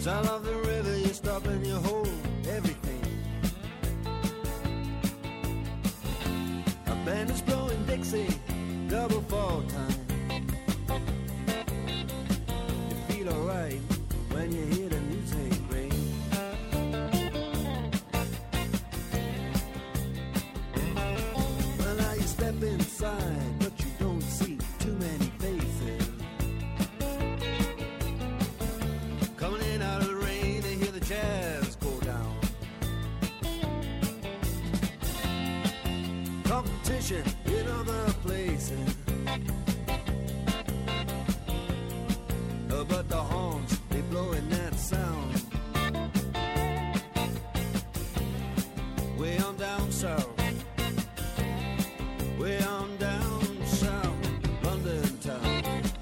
Sound of the river, you stop and you hold everything. A band is blowing Dixie, double fall time. You feel alright when you hear the music ring. Well, now you step inside, but you don't see too many faces. Coming in out of the rain, they hear the jazz go down. Competition in other places, but the horns, they blowing that sound. Way on down south, way on down south, London town.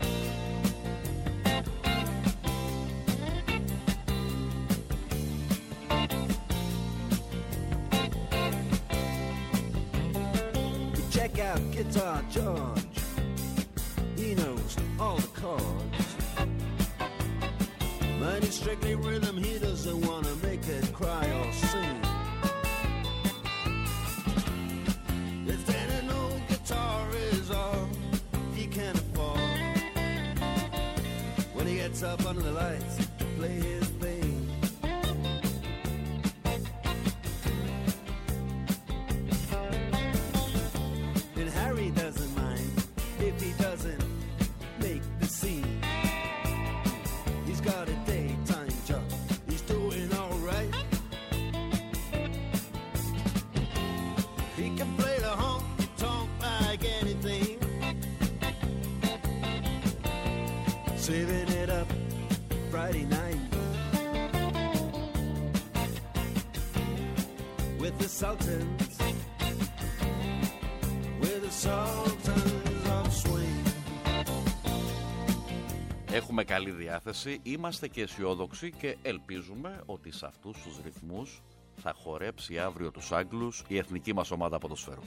You check out Guitar George, he knows all the chords. But it's strictly rhythm, he doesn't want to make it cry or sing. If any old guitar is all he can afford, when he gets up under the lights to play his thing. And Harry doesn't mind if he doesn't make the scene. He's got a daytime job, he's doing alright. He can play the honky-tonk like anything, saving it up Friday night with the Sultans, with the Sultans of Swing. Έχουμε καλή διάθεση, είμαστε και αισιόδοξοι και ελπίζουμε ότι σε αυτούς τους ρυθμούς θα χορέψει αύριο τους Άγγλους η εθνική μας ομάδα ποδοσφαίρου.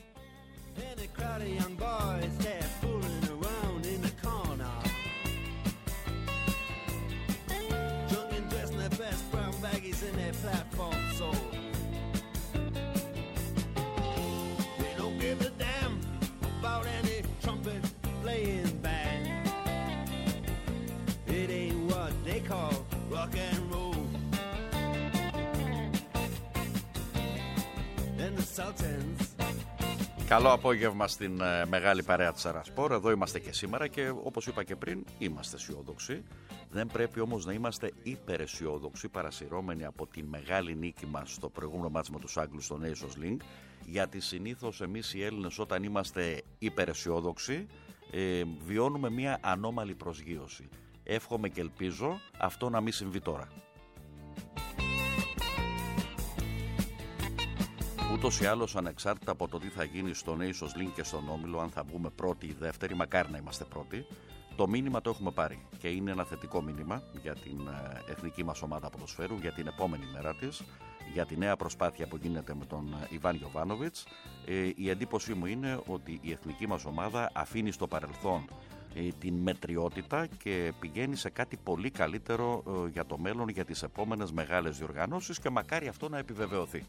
Rock and roll and the Sultans. Καλό απόγευμα στην μεγάλη παρέα της Αρασπόρ. Εδώ είμαστε και σήμερα και όπως είπα και πριν είμαστε αισιόδοξοι. Δεν πρέπει όμως να είμαστε υπεραισιόδοξοι παρασυρώμενοι από τη μεγάλη νίκη μας στο προηγούμενο μάτς με τους Άγγλους στο Nations League, γιατί συνήθως εμείς οι Έλληνες όταν είμαστε υπεραισιόδοξοι βιώνουμε μια ανώμαλη προσγείωση. Εύχομαι και ελπίζω αυτό να μην συμβεί τώρα. Ούτως ή άλλως, ανεξάρτητα από το τι θα γίνει στο Nations League και στον Όμιλο, αν θα βγούμε πρώτοι ή δεύτεροι, μακάρι να είμαστε πρώτοι, το μήνυμα το έχουμε πάρει και είναι ένα θετικό μήνυμα για την εθνική μας ομάδα ποδοσφαίρου, για την επόμενη μέρα της, για τη νέα προσπάθεια που γίνεται με τον Ιβάν Γιοβάνοβιτς. Η εντύπωσή μου είναι ότι η εθνική μας ομάδα αφήνει στο παρελθόν την μετριότητα και πηγαίνει σε κάτι πολύ καλύτερο για το μέλλον, για τις επόμενες μεγάλες διοργανώσεις και μακάρι αυτό να επιβεβαιωθεί.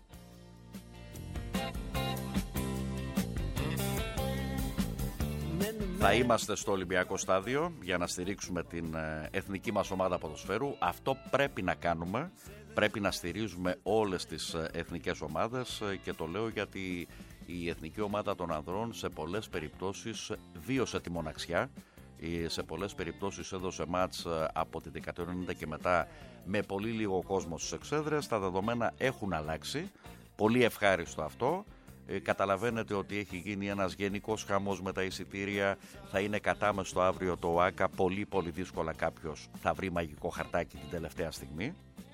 Θα είμαστε στο Ολυμπιακό Στάδιο για να στηρίξουμε την εθνική μας ομάδα ποδοσφαίρου. Αυτό πρέπει να κάνουμε. Πρέπει να στηρίζουμε όλες τις εθνικές ομάδες και το λέω γιατί η εθνική ομάδα των ανδρών σε πολλές περιπτώσεις βίωσε τη μοναξιά. Σε πολλές περιπτώσεις έδωσε μάτς από τη δεκαετία του 90 και μετά με πολύ λίγο κόσμο στις εξέδρες. Τα δεδομένα έχουν αλλάξει. Πολύ ευχάριστο αυτό. Καταλαβαίνετε ότι έχει γίνει ένας γενικός χαμός με τα εισιτήρια. Θα είναι κατάμεστο αύριο το ΟΑΚΑ. Πολύ πολύ δύσκολα κάποιος θα βρει μαγικό χαρτάκι την τελευταία στιγμή.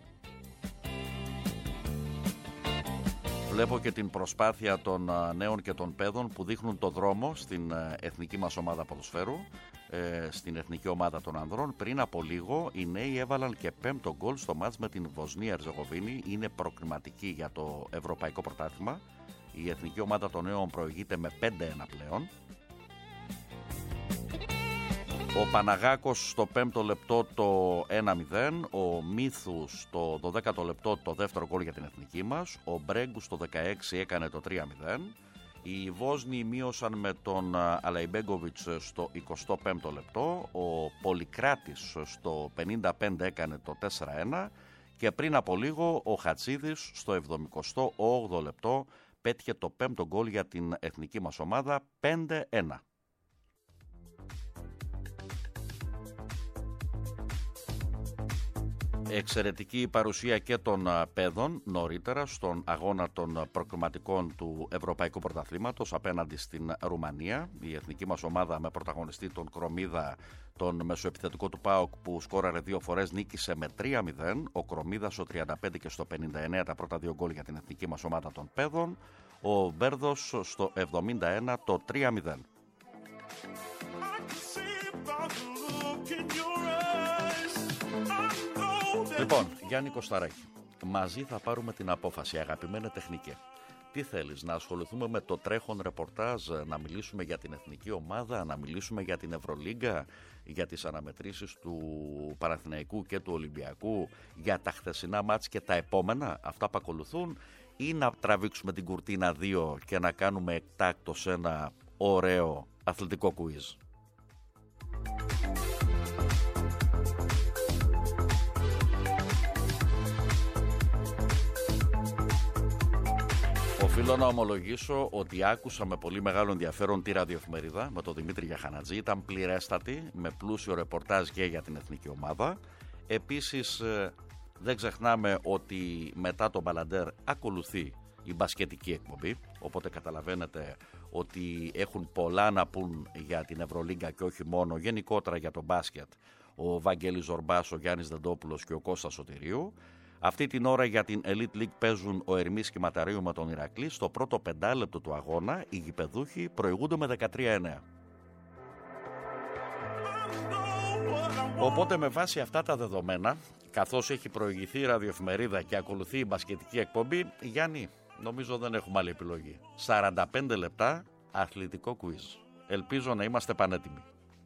Βλέπω και την προσπάθεια των νέων και των παιδών που δείχνουν το δρόμο στην εθνική μας ομάδα ποδοσφαίρου, στην εθνική ομάδα των ανδρών. Πριν από λίγο οι νέοι έβαλαν και 5ο γκολ στο μάτς με την Βοσνία Ερζεγοβίνη. Είναι προκριματική για το ευρωπαϊκό πρωτάθλημα. Η εθνική ομάδα των νέων προηγείται με 5-1 πλέον. Ο Παναγάκος στο 5ο λεπτό το 1-0, ο Μύθους στο 12ο λεπτό το δεύτερο γκολ για την εθνική μας, ο Μπρέγκου στο 16 έκανε το 3-0, οι Βόσνοι μείωσαν με τον Αλαϊμπέγκοβιτς στο 25ο λεπτό, ο Πολυκράτης στο 55 έκανε το 4-1 και πριν από λίγο ο Χατσίδης στο 78ο λεπτό πέτυχε το 5ο γκολ για την εθνική μας ομάδα, 5-1. Εξαιρετική παρουσία και των παιδών νωρίτερα στον αγώνα των προκριματικών του Ευρωπαϊκού Πρωταθλήματος απέναντι στην Ρουμανία. Η εθνική μας ομάδα με πρωταγωνιστή τον Κρομίδα, τον μεσοεπιθετικό του ΠΑΟΚ που σκόραρε 2 φορές, νίκησε με 3-0. Ο Κρομίδας στο 35 και στο 59 τα πρώτα 2 γκολ για την εθνική μας ομάδα των παιδών. Ο Μπέρδος στο 71 το 3-0. Λοιπόν, Γιάννη Κωσταράκη, μαζί θα πάρουμε την απόφαση, αγαπημένε τεχνικέ. Τι θέλεις, να ασχοληθούμε με το τρέχον ρεπορτάζ, να μιλήσουμε για την εθνική ομάδα, να μιλήσουμε για την Ευρωλίγκα, για τις αναμετρήσεις του Παναθηναϊκού και του Ολυμπιακού, για τα χθεσινά μάτς και τα επόμενα, αυτά που ακολουθούν, ή να τραβήξουμε την κουρτίνα 2 και να κάνουμε εκτάκτως ένα ωραίο αθλητικό κουίζ? Οφείλω να ομολογήσω ότι άκουσα με πολύ μεγάλο ενδιαφέρον τη ραδιοεφημερίδα με τον Δημήτρη Γιαχανατζή. Ήταν πληρέστατη, με πλούσιο ρεπορτάζ και για την εθνική ομάδα. Επίσης, δεν ξεχνάμε ότι μετά τον Μπαλαντέρ ακολουθεί η μπασκετική εκπομπή. Οπότε καταλαβαίνετε ότι έχουν πολλά να πούν για την Ευρωλίγκα και όχι μόνο, γενικότερα για το μπάσκετ, ο Βαγγέλης Ζορμπάς, ο Γιάννης Δεντόπουλος και ο Κώστας Σωτηρίου. Αυτή την ώρα για την Elite League παίζουν ο Ερμής Κυματαρίου με τον Ηρακλή. Στο πρώτο 5 του αγώνα οι γηπεδούχοι προηγούνται με 13-9. Οπότε με βάση αυτά τα δεδομένα, καθώς έχει προηγηθεί η ραδιοεφημερίδα και ακολουθεί η μπασκετική εκπομπή, Γιάννη, νομίζω δεν έχουμε άλλη επιλογή. 45 λεπτά αθλητικό κουίζ. Ελπίζω να είμαστε πανέτοιμοι.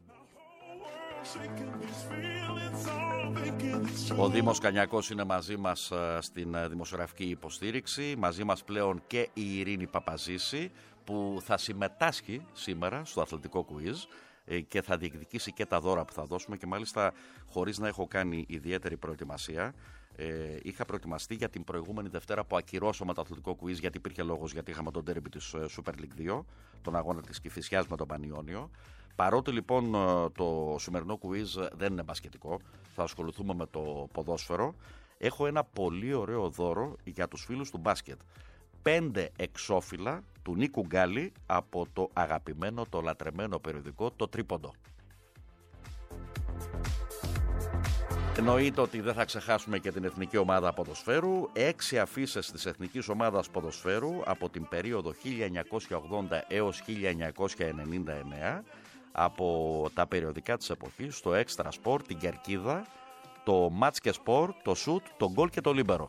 Ο Δήμος Κανιακός είναι μαζί μας στην δημοσιογραφική υποστήριξη. Μαζί μας πλέον και η Ειρήνη Παπαζήση που θα συμμετάσχει σήμερα στο αθλητικό κουίζ και θα διεκδικήσει και τα δώρα που θα δώσουμε και μάλιστα χωρίς να έχω κάνει ιδιαίτερη προετοιμασία. Είχα προετοιμαστεί για την προηγούμενη Δευτέρα που ακυρώσαμε το αθλητικό κουίζ γιατί υπήρχε λόγος, γιατί είχαμε τον ντέρμπι της Super League 2, τον αγώνα της Κηφισιάς με τον Πανιόνιο. Παρότι λοιπόν το σημερινό κουίζ δεν είναι μπασκετικό, θα ασχοληθούμε με το ποδόσφαιρο, έχω ένα πολύ ωραίο δώρο για τους φίλους του μπάσκετ. 5 εξώφυλλα του Νίκου Γκάλη από το αγαπημένο, το λατρεμένο περιοδικό Το Τρίποντο. Εννοείται ότι δεν θα ξεχάσουμε και την εθνική ομάδα ποδοσφαίρου. 6 αφίσες της εθνικής ομάδας ποδοσφαίρου από την περίοδο 1980 έως 1999 από τα περιοδικά της εποχής, το Extra Sport, την Κερκίδα, το Match και Sport, το Shoot, το Goal και το Libero.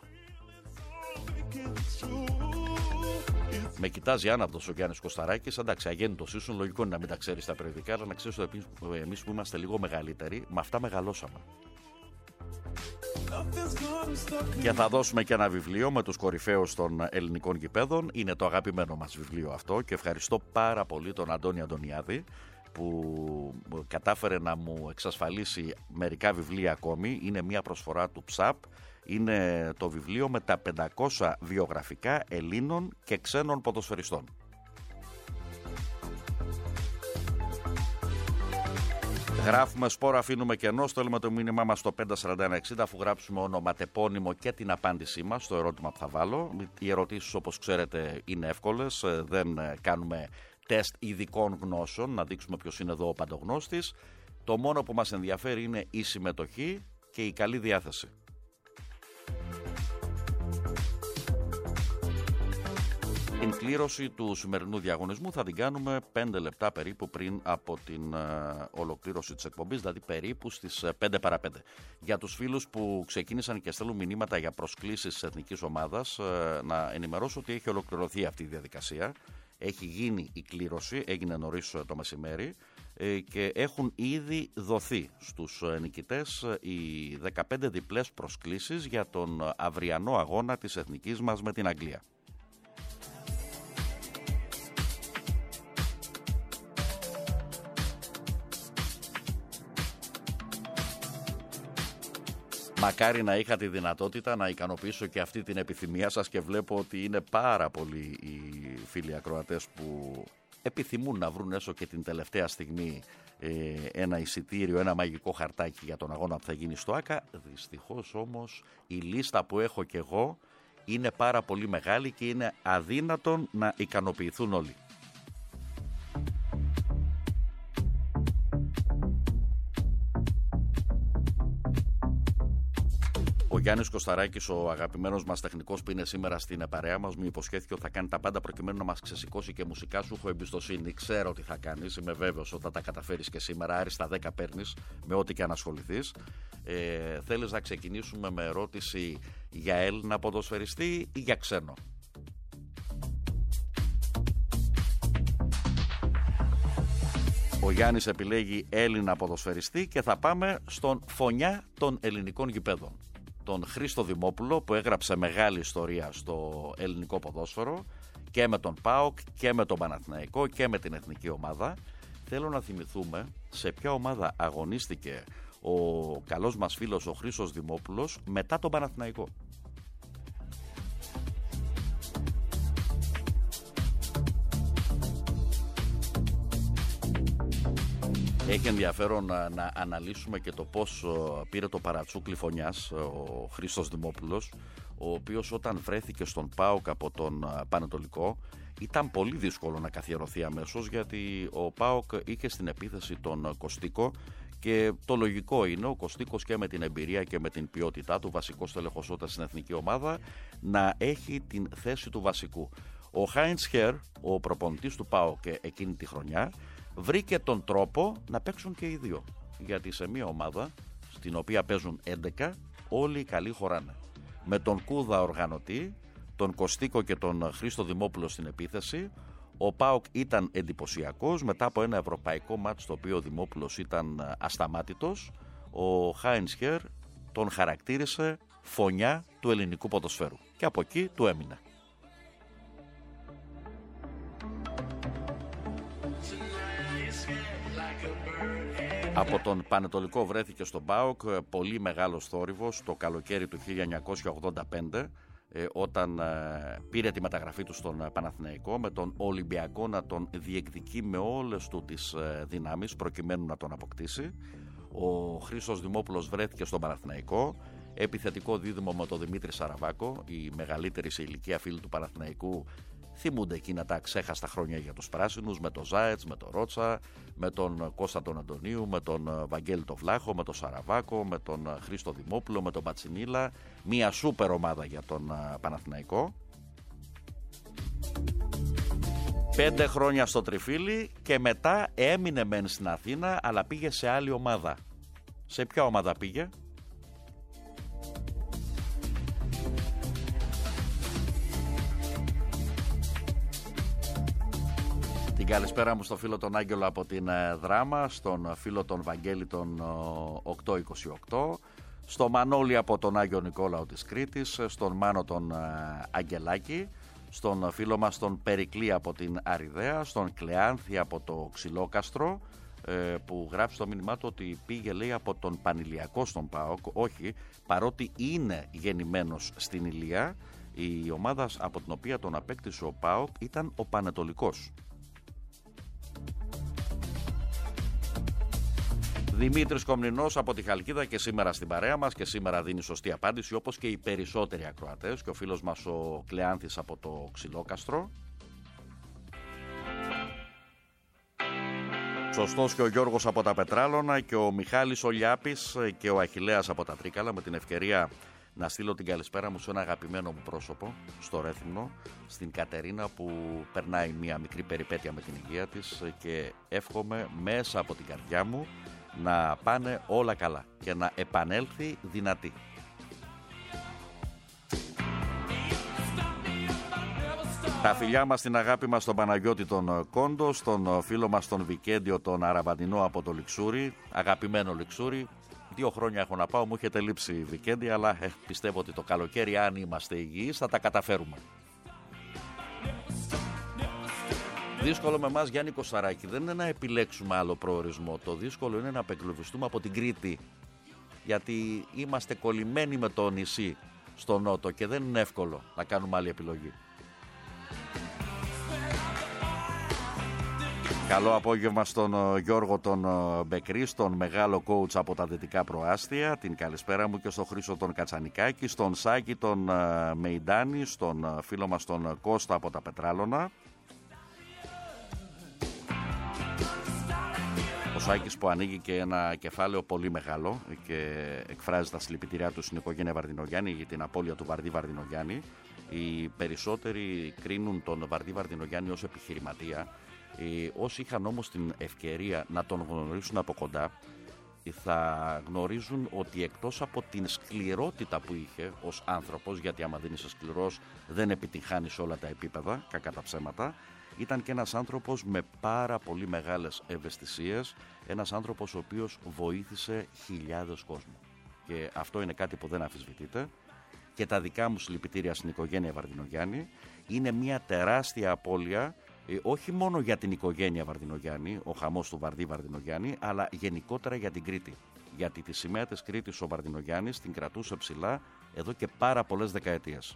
Με κοιτάζει άναυδος ο Γιάννης Κωσταράκης. Εντάξει, αγέννητος ήσουν, λογικό είναι να μην τα ξέρεις τα περιοδικά, αλλά να ξέρεις ότι εμείς που είμαστε λίγο μεγαλύτεροι, με αυτά μεγαλώσαμε. Και θα δώσουμε και ένα βιβλίο με τους κορυφαίους των ελληνικών γηπέδων. Είναι το αγαπημένο μας βιβλίο αυτό και ευχαριστώ πάρα πολύ τον Αντώνη Αντωνιάδη που κατάφερε να μου εξασφαλίσει μερικά βιβλία ακόμη. Είναι μια προσφορά του ΨΑΠ. Είναι το βιβλίο με τα 500 βιογραφικά Ελλήνων και ξένων ποδοσφαιριστών. Γράφουμε σπόρο, αφήνουμε κενό, στέλνουμε το μήνυμά μας στο 54160 αφού γράψουμε ονοματεπώνυμο και την απάντησή μας στο ερώτημα που θα βάλω. Οι ερωτήσεις, όπως ξέρετε, είναι εύκολες, δεν κάνουμε τεστ ειδικών γνώσεων να δείξουμε ποιος είναι εδώ ο παντογνώστης. Το μόνο που μας ενδιαφέρει είναι η συμμετοχή και η καλή διάθεση. Την κλήρωση του σημερινού διαγωνισμού θα την κάνουμε 5 λεπτά περίπου πριν από την ολοκλήρωση της εκπομπής, δηλαδή περίπου στις 5 παρά 5. Για τους φίλους που ξεκίνησαν και στέλνουν μηνύματα για προσκλήσεις της εθνικής ομάδας, να ενημερώσω ότι έχει ολοκληρωθεί αυτή η διαδικασία. Έχει γίνει η κλήρωση, έγινε νωρίς το μεσημέρι. και έχουν ήδη δοθεί στους νικητές οι 15 διπλές προσκλήσεις για τον αυριανό αγώνα της εθνικής μας με την Αγγλία. Μακάρι να είχα τη δυνατότητα να ικανοποιήσω και αυτή την επιθυμία σας και βλέπω ότι είναι πάρα πολλοί οι φίλοι ακροατές που επιθυμούν να βρουν έσω και την τελευταία στιγμή ένα εισιτήριο, ένα μαγικό χαρτάκι για τον αγώνα που θα γίνει στο ΆΚΑ. Δυστυχώς όμως η λίστα που έχω και εγώ είναι πάρα πολύ μεγάλη και είναι αδύνατον να ικανοποιηθούν όλοι. Ο Γιάννης Κωσταράκης, ο αγαπημένος μας τεχνικός που είναι σήμερα στην παρέα μας, μου υποσχέθηκε ότι θα κάνει τα πάντα προκειμένου να μας ξεσηκώσει και μουσικά. Σου έχω εμπιστοσύνη, ξέρω τι θα κάνεις, είμαι βέβαιος ότι θα τα καταφέρεις και σήμερα. Άριστα 10 παίρνεις με ό,τι και αν ασχοληθείς. Θέλεις να ξεκινήσουμε με ερώτηση για Έλληνα ποδοσφαιριστή ή για ξένο? Ο Γιάννης επιλέγει Έλληνα ποδοσφαιριστή και θα πάμε στον φωνιά των ελληνικών γηπέδων, τον Χρήστο Δημόπουλο, που έγραψε μεγάλη ιστορία στο ελληνικό ποδόσφαιρο και με τον ΠΑΟΚ και με τον Παναθηναϊκό και με την εθνική ομάδα. Θέλω να θυμηθούμε σε ποια ομάδα αγωνίστηκε ο καλός μας φίλος ο Χρήστος Δημόπουλος μετά τον Παναθηναϊκό. Έχει ενδιαφέρον να αναλύσουμε και το πώς πήρε το παρατσούκλι φωνιάς ο Χρήστος Δημόπουλος, ο οποίος όταν βρέθηκε στον ΠΑΟΚ από τον Πανετολικό ήταν πολύ δύσκολο να καθιερωθεί αμέσως, γιατί ο ΠΑΟΚ είχε στην επίθεση τον Κωστίκο και το λογικό είναι ο Κωστίκος και με την εμπειρία και με την ποιότητά του, βασικός τέλεχος όταν στην εθνική ομάδα, να έχει την θέση του βασικού. Ο Χάιντς Χερ, ο προπονητής του ΠΑΟΚ εκείνη τη χρονιά, βρήκε τον τρόπο να παίξουν και οι δύο. Γιατί σε μια ομάδα στην οποία παίζουν 11, όλοι οι καλοί χωράνε. Με τον Κούδα οργανωτή, τον Κωστίκο και τον Χρήστο Δημόπουλο στην επίθεση, ο ΠΑΟΚ ήταν εντυπωσιακός. Μετά από ένα ευρωπαϊκό μάτς στο οποίο ο Δημόπουλος ήταν ασταμάτητος, ο Χάιντς Χερ τον χαρακτήρισε φωνιά του ελληνικού ποδοσφαίρου. Και από εκεί του έμεινε. Από τον Πανετολικό βρέθηκε στον ΠΑΟΚ, πολύ μεγάλος θόρυβος το καλοκαίρι του 1985, όταν πήρε τη μεταγραφή του στον Παναθηναϊκό, με τον Ολυμπιακό να τον διεκδικεί με όλες του τις δυνάμεις προκειμένου να τον αποκτήσει. Ο Χρήστος Δημόπουλος βρέθηκε στον Παναθηναϊκό, επιθετικό δίδυμο με τον Δημήτρη Σαραβάκο, οι μεγαλύτεροι σε ηλικία φίλοι του Παναθηναϊκού. Θυμούνται εκείνα τα ξέχαστα χρόνια για τους πράσινους, με τον Ζάετς, με τον Ρότσα, με τον Κώστα τον Αντωνίου, με τον Βαγγέλη τον Βλάχο, με τον Σαραβάκο, με τον Χρήστο Δημόπουλο, με τον Πατσινίλα. Μια σούπερ ομάδα για τον Παναθηναϊκό. 5 χρόνια στο Τριφύλι και μετά έμεινε μεν στην Αθήνα, αλλά πήγε σε άλλη ομάδα. Σε ποια ομάδα πήγε? Την καλησπέρα μου στο φίλο τον Άγγελο από την Δράμα, στον φίλο τον Βαγγέλη τον 828, στο Μανώλη από τον Άγιο Νικόλαο της Κρήτης, στον Μάνο τον Αγγελάκη, στον φίλο μας τον Περικλή από την Αριδαία, στον Κλεάνθη από το Ξυλόκαστρο, που γράψει το μήνυμά του ότι πήγε, λέει, από τον Πανηλιακό στον ΠΑΟΚ. Όχι, παρότι είναι γεννημένος στην Ηλία, η ομάδα από την οποία τον απέκτησε ο ΠΑΟΚ ήταν ο Πανετολικός. Δημήτρης Κομνηνός από τη Χαλκίδα και σήμερα στην παρέα μας και σήμερα δίνει σωστή απάντηση, όπως και οι περισσότεροι ακροατές, και ο φίλος μας ο Κλεάνθης από το Ξυλόκαστρο. Σωστός και ο Γιώργος από τα Πετράλωνα και ο Μιχάλης ο Λιάπης και ο Αχιλλέας από τα Τρίκαλα. Με την ευκαιρία να στείλω την καλησπέρα μου σε ένα αγαπημένο μου πρόσωπο στο Ρέθυμνο, στην Κατερίνα, που περνάει μια μικρή περιπέτεια με την υγεία της, και εύχομαι μέσα από την καρδιά μου να πάνε όλα καλά και να επανέλθει δυνατή. Τα φιλιά μας, την αγάπη μας στον Παναγιώτη τον Κόντο, στον φίλο μας τον Βικέντιο τον Αραβαντινό από το Λιξούρι, αγαπημένο Λιξούρι. 2 χρόνια έχω να πάω, μου έχετε λείψει Βικέντι, αλλά πιστεύω ότι το καλοκαίρι, αν είμαστε υγιείς, θα τα καταφέρουμε. Δύσκολο με εμάς, Γιάννη Κωσταράκη, δεν είναι να επιλέξουμε άλλο προορισμό. Το δύσκολο είναι να απεγκλωβιστούμε από την Κρήτη, γιατί είμαστε κολλημένοι με το νησί στο νότο και δεν είναι εύκολο να κάνουμε άλλη επιλογή. Καλό απόγευμα στον Γιώργο τον Μπεκρή, στον μεγάλο coach από τα Δυτικά Προάστια. Την καλησπέρα μου και στον Χρήστο τον Κατσανικάκη, στον Σάκη τον Μεϊντάνη, στον φίλο μας τον Κώστα από τα Πετράλωνα. Ο Σάκης που ανοίγει και ένα κεφάλαιο πολύ μεγάλο και εκφράζει τα συλληπιτήριά του στην οικογένεια Βαρδινογιάννη για την απώλεια του Βαρδί Βαρδινογιάννη. Οι περισσότεροι κρίνουν τον Βαρδί Βαρδινογιάννη ως επιχειρηματία. Όσοι είχαν όμως την ευκαιρία να τον γνωρίσουν από κοντά, θα γνωρίζουν ότι εκτός από την σκληρότητα που είχε ως άνθρωπος, γιατί άμα δεν είσαι σκληρός δεν επιτυγχάνεις σε όλα τα επίπεδα, κακά τα ψέματα, ήταν και ένας άνθρωπος με πάρα πολύ μεγάλες ευαισθησίες, ένας άνθρωπος ο οποίος βοήθησε χιλιάδες κόσμο. Και αυτό είναι κάτι που δεν αμφισβητείται. Και τα δικά μου συλληπιτήρια στην οικογένεια Βαρδινογιάννη. Είναι μια τεράστια απώλεια, όχι μόνο για την οικογένεια Βαρδινογιάννη, ο χαμός του Βαρδί Βαρδινογιάννη, αλλά γενικότερα για την Κρήτη. Γιατί τη σημαία της Κρήτης ο Βαρδινογιάννης την κρατούσε ψηλά εδώ και πάρα πολλές δεκαετίες.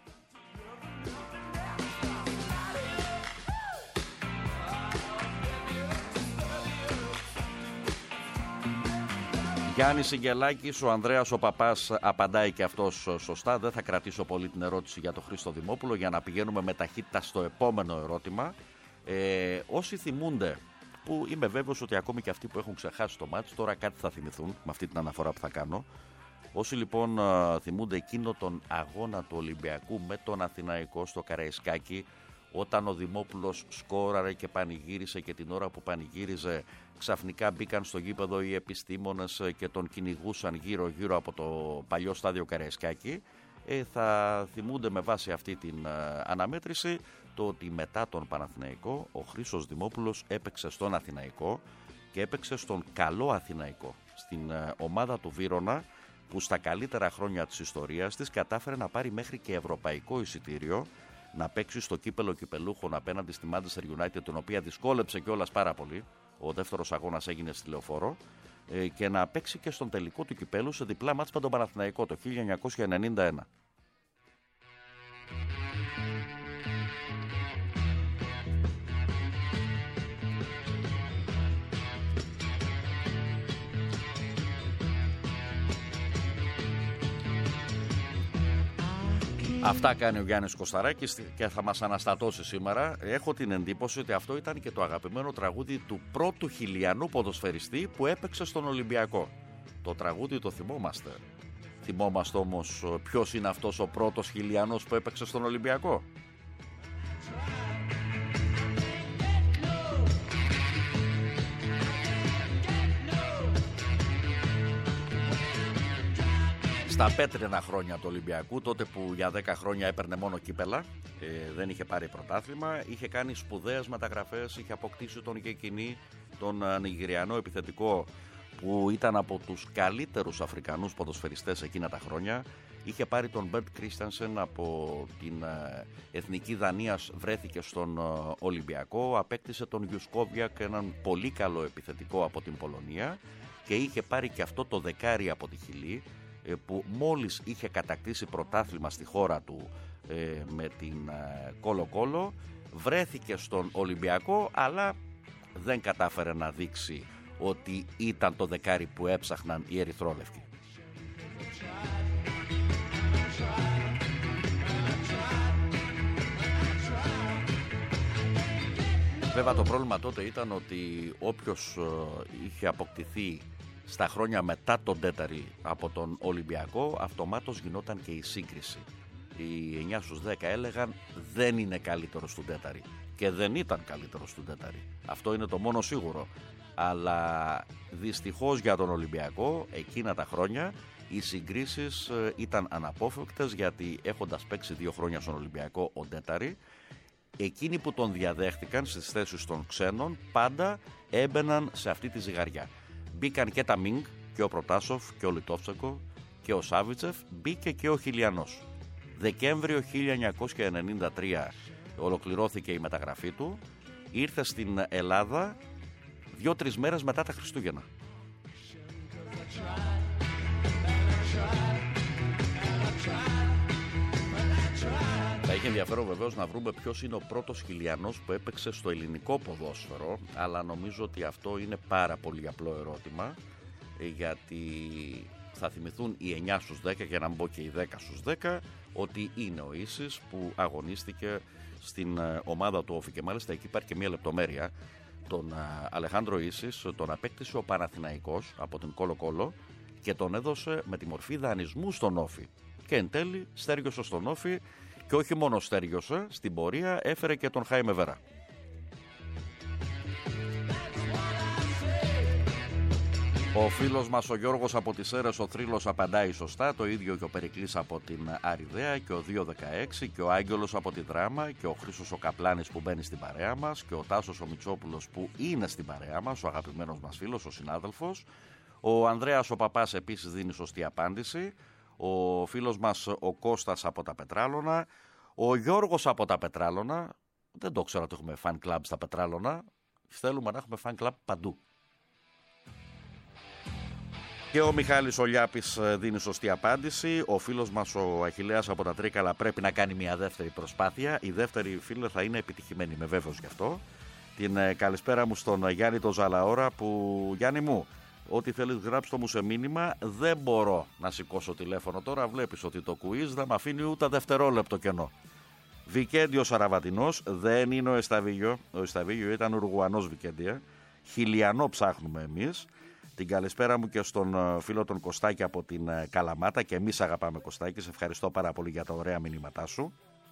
Γιάννης Σιγγελάκης, ο Ανδρέας ο Παπάς απαντάει και αυτός σωστά. Δεν θα κρατήσω πολύ την ερώτηση για τον Χρήστο Δημόπουλο για να πηγαίνουμε με ταχύτητα στο επόμενο ερώτημα. Όσοι θυμούνται, που είμαι βέβαιος ότι ακόμη και αυτοί που έχουν ξεχάσει το μάτς τώρα κάτι θα θυμηθούν με αυτή την αναφορά που θα κάνω. Όσοι λοιπόν θυμούνται εκείνο τον αγώνα του Ολυμπιακού με τον Αθηναϊκό στο Καραϊσκάκι, όταν ο Δημόπουλος σκόραρε και πανηγύρισε και την ώρα που πανηγύριζε ξαφνικά μπήκαν στο γήπεδο οι επιστήμονες και τον κυνηγούσαν γύρω-γύρω από το παλιό στάδιο Καραϊσκάκι, θα θυμούνται με βάση αυτή την αναμέτρηση το ότι μετά τον Παναθηναϊκό ο Χρήστος Δημόπουλος έπαιξε στον Αθηναϊκό και έπαιξε στον καλό Αθηναϊκό, στην ομάδα του Βύρωνα, που στα καλύτερα χρόνια της ιστορίας της κατάφερε να πάρει μέχρι και ευρωπαϊκό εισιτήριο, να παίξει στο κύπελο κυπελούχων απέναντι στη Manchester United, την οποία δυσκόλεψε κιόλας πάρα πολύ. Ο δεύτερος αγώνας έγινε στη Λεωφόρο, και να παίξει και στον τελικό του κυπέλου σε διπλά μάτς με τον Παναθηναϊκό το 1991. Αυτά κάνει ο Γιάννης Κωσταράκης και θα μας αναστατώσει σήμερα. Έχω την εντύπωση ότι αυτό ήταν και το αγαπημένο τραγούδι του πρώτου χιλιανού ποδοσφαιριστή που έπαιξε στον Ολυμπιακό. Το τραγούδι το θυμόμαστε. Θυμόμαστε όμως ποιος είναι αυτός ο πρώτος χιλιανός που έπαιξε στον Ολυμπιακό. Στα πέτρινα χρόνια του Ολυμπιακού, τότε που για 10 χρόνια έπαιρνε μόνο κύπελα, δεν είχε πάρει πρωτάθλημα, είχε κάνει σπουδαίες μεταγραφές, είχε αποκτήσει τον Γεκινή, τον Νιγηριανό επιθετικό που ήταν από τους καλύτερους Αφρικανούς ποδοσφαιριστές εκείνα τα χρόνια. Είχε πάρει τον Μπερτ Κρίστενσεν από την Εθνική Δανίας, βρέθηκε στον Ολυμπιακό, απέκτησε τον Γιουσκόβιακ, έναν πολύ καλό επιθετικό από την Πολωνία, και είχε πάρει και αυτό το δεκάρι από τη Χιλή, που μόλις είχε κατακτήσει πρωτάθλημα στη χώρα του με την Κόλο-Κόλο, βρέθηκε στον Ολυμπιακό, αλλά δεν κατάφερε να δείξει ότι ήταν το δεκάρι που έψαχναν οι ερυθρόλευκοι. Βέβαια το πρόβλημα τότε ήταν ότι όποιος είχε αποκτηθεί στα χρόνια μετά τον τέταρη από τον Ολυμπιακό, αυτομάτως γινόταν και η σύγκριση. Οι 9 στους 10 έλεγαν δεν είναι καλύτερος του τέταρη, και δεν ήταν καλύτερος του τέταρη. Αυτό είναι το μόνο σίγουρο. Αλλά δυστυχώς για τον Ολυμπιακό εκείνα τα χρόνια οι συγκρίσεις ήταν αναπόφευκτες, γιατί έχοντας παίξει 2 χρόνια στον Ολυμπιακό ο τέταρη, εκείνοι που τον διαδέχτηκαν στις θέσεις των ξένων πάντα έμπαιναν σε αυτή τη ζυγαριά. Μπήκαν και τα Μινγκ και ο Προτάσοφ και ο Λιτόφτσεκο και ο Σάβιτσεφ, μπήκε και ο Χιλιανός. Δεκέμβριο 1993 ολοκληρώθηκε η μεταγραφή του, ήρθε στην Ελλάδα 2-3 μέρες μετά τα Χριστούγεννα. Θα είχε ενδιαφέρον βεβαίως να βρούμε ποιος είναι ο πρώτος Χιλιανός που έπαιξε στο ελληνικό ποδόσφαιρο, αλλά νομίζω ότι αυτό είναι πάρα πολύ απλό ερώτημα, γιατί θα θυμηθούν οι 9 στους 10, για να μην πω και οι 10 στους 10, ότι είναι ο Ίσης που αγωνίστηκε στην ομάδα του Όφη. Και μάλιστα εκεί υπάρχει και μια λεπτομέρεια. Τον Αλεχάνδρο Ίσης τον απέκτησε ο Παναθηναϊκός από την Κόλο Κόλο και τον έδωσε με τη μορφή δανεισμού στον Όφη. Και εν τέλει στέργιωσε στον Όφη, και όχι μόνο στέργιωσε, στην πορεία έφερε και τον Χάιμε Βέρα. Ο φίλος μας ο Γιώργος από τις Σέρρες, ο Θρύλος, απαντάει σωστά. Το ίδιο και ο Περικλής από την Αριδαία και ο 216 και ο Άγγελος από τη Δράμα και ο Χρήστος ο Καπλάνης που μπαίνει στην παρέα μας και ο Τάσος ο Μητσόπουλος που είναι στην παρέα μας, ο αγαπημένος μας φίλος, ο συνάδελφος. Ο Ανδρέας ο Παπάς επίσης δίνει σωστή απάντηση. Ο φίλος μας ο Κώστας από τα Πετράλωνα. Ο Γιώργος από τα Πετράλωνα. Δεν το ξέρω ότι έχουμε fan club στα Πετράλωνα. Θέλουμε να έχουμε fan club παντού. Και ο Μιχάλης ο Λιάπης δίνει σωστή απάντηση. Ο φίλος μας ο Αχιλλέας από τα Τρίκαλα πρέπει να κάνει μια δεύτερη προσπάθεια. Η δεύτερη, φίλε, θα είναι επιτυχημένη, είμαι βέβαιος γι' αυτό. Την καλησπέρα μου στον Γιάννη το Ζαλαώρα που, Γιάννη μου, ό,τι θέλεις γράψτε μου σε μήνυμα. Δεν μπορώ να σηκώσω τηλέφωνο τώρα. Βλέπεις ότι το quiz δεν με αφήνει ούτε δευτερόλεπτο κενό. Βικέντιο Σαραβατινός, δεν είναι ο Εσταβίγιο. Ο Εσταβίγιο ήταν Ουρουγουανός Βικέντια. Χιλιανό ψάχνουμε εμείς. Την καλησπέρα μου και στον φίλο τον Κωστάκη από την Καλαμάτα, και εμείς αγαπάμε Κωστάκη, σε ευχαριστώ πάρα πολύ για τα ωραία μηνύματά σου.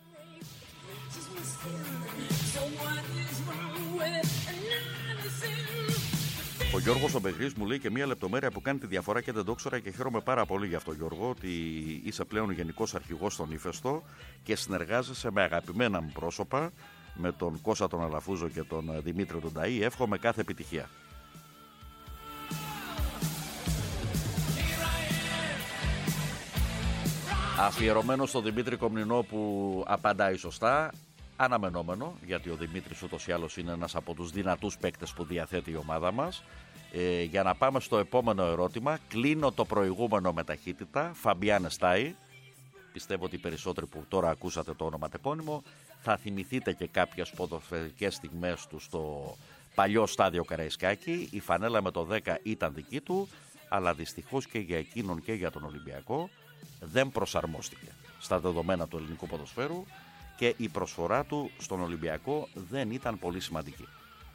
Ο Γιώργος ο Μπεγρής μου λέει και μια λεπτομέρεια που κάνει τη διαφορά και δεν το ήξερα και χαίρομαι πάρα πολύ για αυτό, Γιώργο, ότι είσαι πλέον γενικός αρχηγός στον Ύφεστο και συνεργάζεσαι με αγαπημένα μου πρόσωπα, με τον Κώστα τον Αλαφούζο και τον Δημήτρη τον Ταΐ. Εύχομαι κάθε επιτυχία. Αφιερωμένο στον Δημήτρη Κομνηνό που απαντάει σωστά. Αναμενόμενο, γιατί ο Δημήτρης ούτως ή άλλως είναι ένας από τους δυνατούς παίκτες που διαθέτει η ομάδα μας. Για να πάμε στο επόμενο ερώτημα, κλείνω το προηγούμενο με ταχύτητα. Φαμπιάν Εστάι. Πιστεύω ότι οι περισσότεροι που τώρα ακούσατε το όνομα τεπώνυμο θα θυμηθείτε και κάποιες ποδοσφαιρικές στιγμές του στο παλιό στάδιο Καραϊσκάκη. Η φανέλα με το 10 ήταν δική του, αλλά δυστυχώς και για εκείνον και για τον Ολυμπιακό δεν προσαρμόστηκε στα δεδομένα του ελληνικού ποδοσφαίρου και η προσφορά του στον Ολυμπιακό δεν ήταν πολύ σημαντική.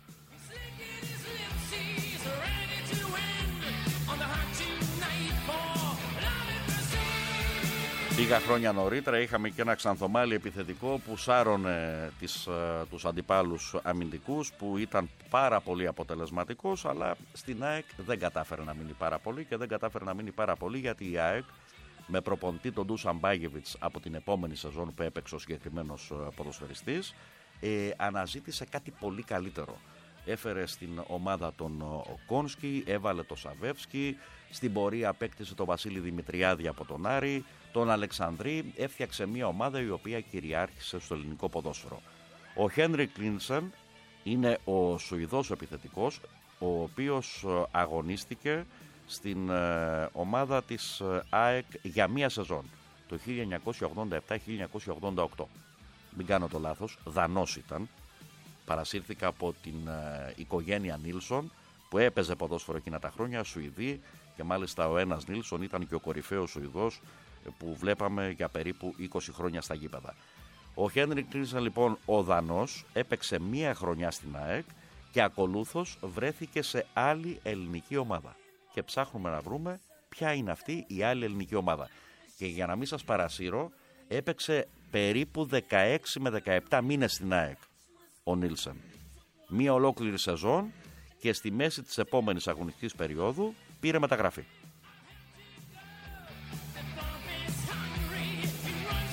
Λίγα χρόνια νωρίτερα είχαμε και ένα Ξανθομάλι επιθετικό που σάρωνε τους αντιπάλους αμυντικούς, που ήταν πάρα πολύ αποτελεσματικός, αλλά στην ΑΕΚ δεν κατάφερε να μείνει πάρα πολύ, και δεν κατάφερε να μείνει πάρα πολύ γιατί η ΑΕΚ με προπονητή τον Ντούσαν Μπάγεβιτς από την επόμενη σεζόν που έπαιξε ο συγκεκριμένος ποδοσφαιριστής, αναζήτησε κάτι πολύ καλύτερο. Έφερε στην ομάδα τον Οκόνσκι, έβαλε τον Σαβεύσκι, στην πορεία απέκτησε τον Βασίλη Δημητριάδη από τον Άρη, τον Αλεξανδρή, έφτιαξε μια ομάδα η οποία κυριάρχησε στο ελληνικό ποδόσφαιρο. Ο Χένρικ Κλίνσεν είναι ο Σουηδός επιθετικός, ο οποίος αγωνίστηκε στην ομάδα της ΑΕΚ για μία σεζόν, το 1987-1988. Μην κάνω το λάθος, Δανός ήταν. Παρασύρθηκα από την οικογένεια Νίλσον που έπαιζε ποδόσφαιρο εκείνα τα χρόνια, Σουηδοί, και μάλιστα ο ένας Νίλσον ήταν και ο κορυφαίος Σουηδός που βλέπαμε για περίπου 20 χρόνια στα γήπεδα. Ο Χένρικ Κλίνσεν λοιπόν, ο Δανός, έπαιξε μία χρονιά στην ΑΕΚ και ακολούθως βρέθηκε σε άλλη ελληνική ομάδα. Και ψάχνουμε να βρούμε ποια είναι αυτή η άλλη ελληνική ομάδα. Και για να μην σας παρασύρω, έπαιξε περίπου 16 με 17 μήνες στην ΑΕΚ ο Νίλσεν. Μία ολόκληρη σεζόν, και στη μέση της επόμενης αγωνιστικής περίοδου πήρε μεταγραφή.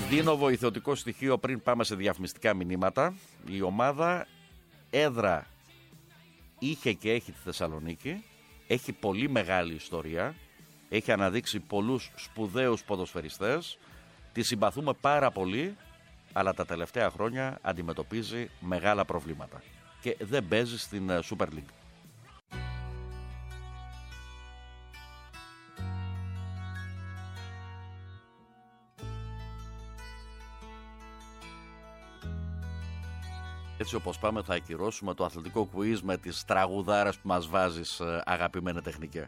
Δίνω βοηθητικό στοιχείο πριν πάμε σε διαφημιστικά μηνύματα. Η ομάδα έδρα είχε και έχει τη Θεσσαλονίκη. Έχει πολύ μεγάλη ιστορία. Έχει αναδείξει πολλούς σπουδαίους ποδοσφαιριστές. Τη συμπαθούμε πάρα πολύ, αλλά τα τελευταία χρόνια αντιμετωπίζει μεγάλα προβλήματα και δεν παίζει στην Super League. Έτσι όπως πάμε θα ακυρώσουμε το αθλητικό quiz με τις τραγουδάρες που μας βάζεις, αγαπημένε τεχνικέ.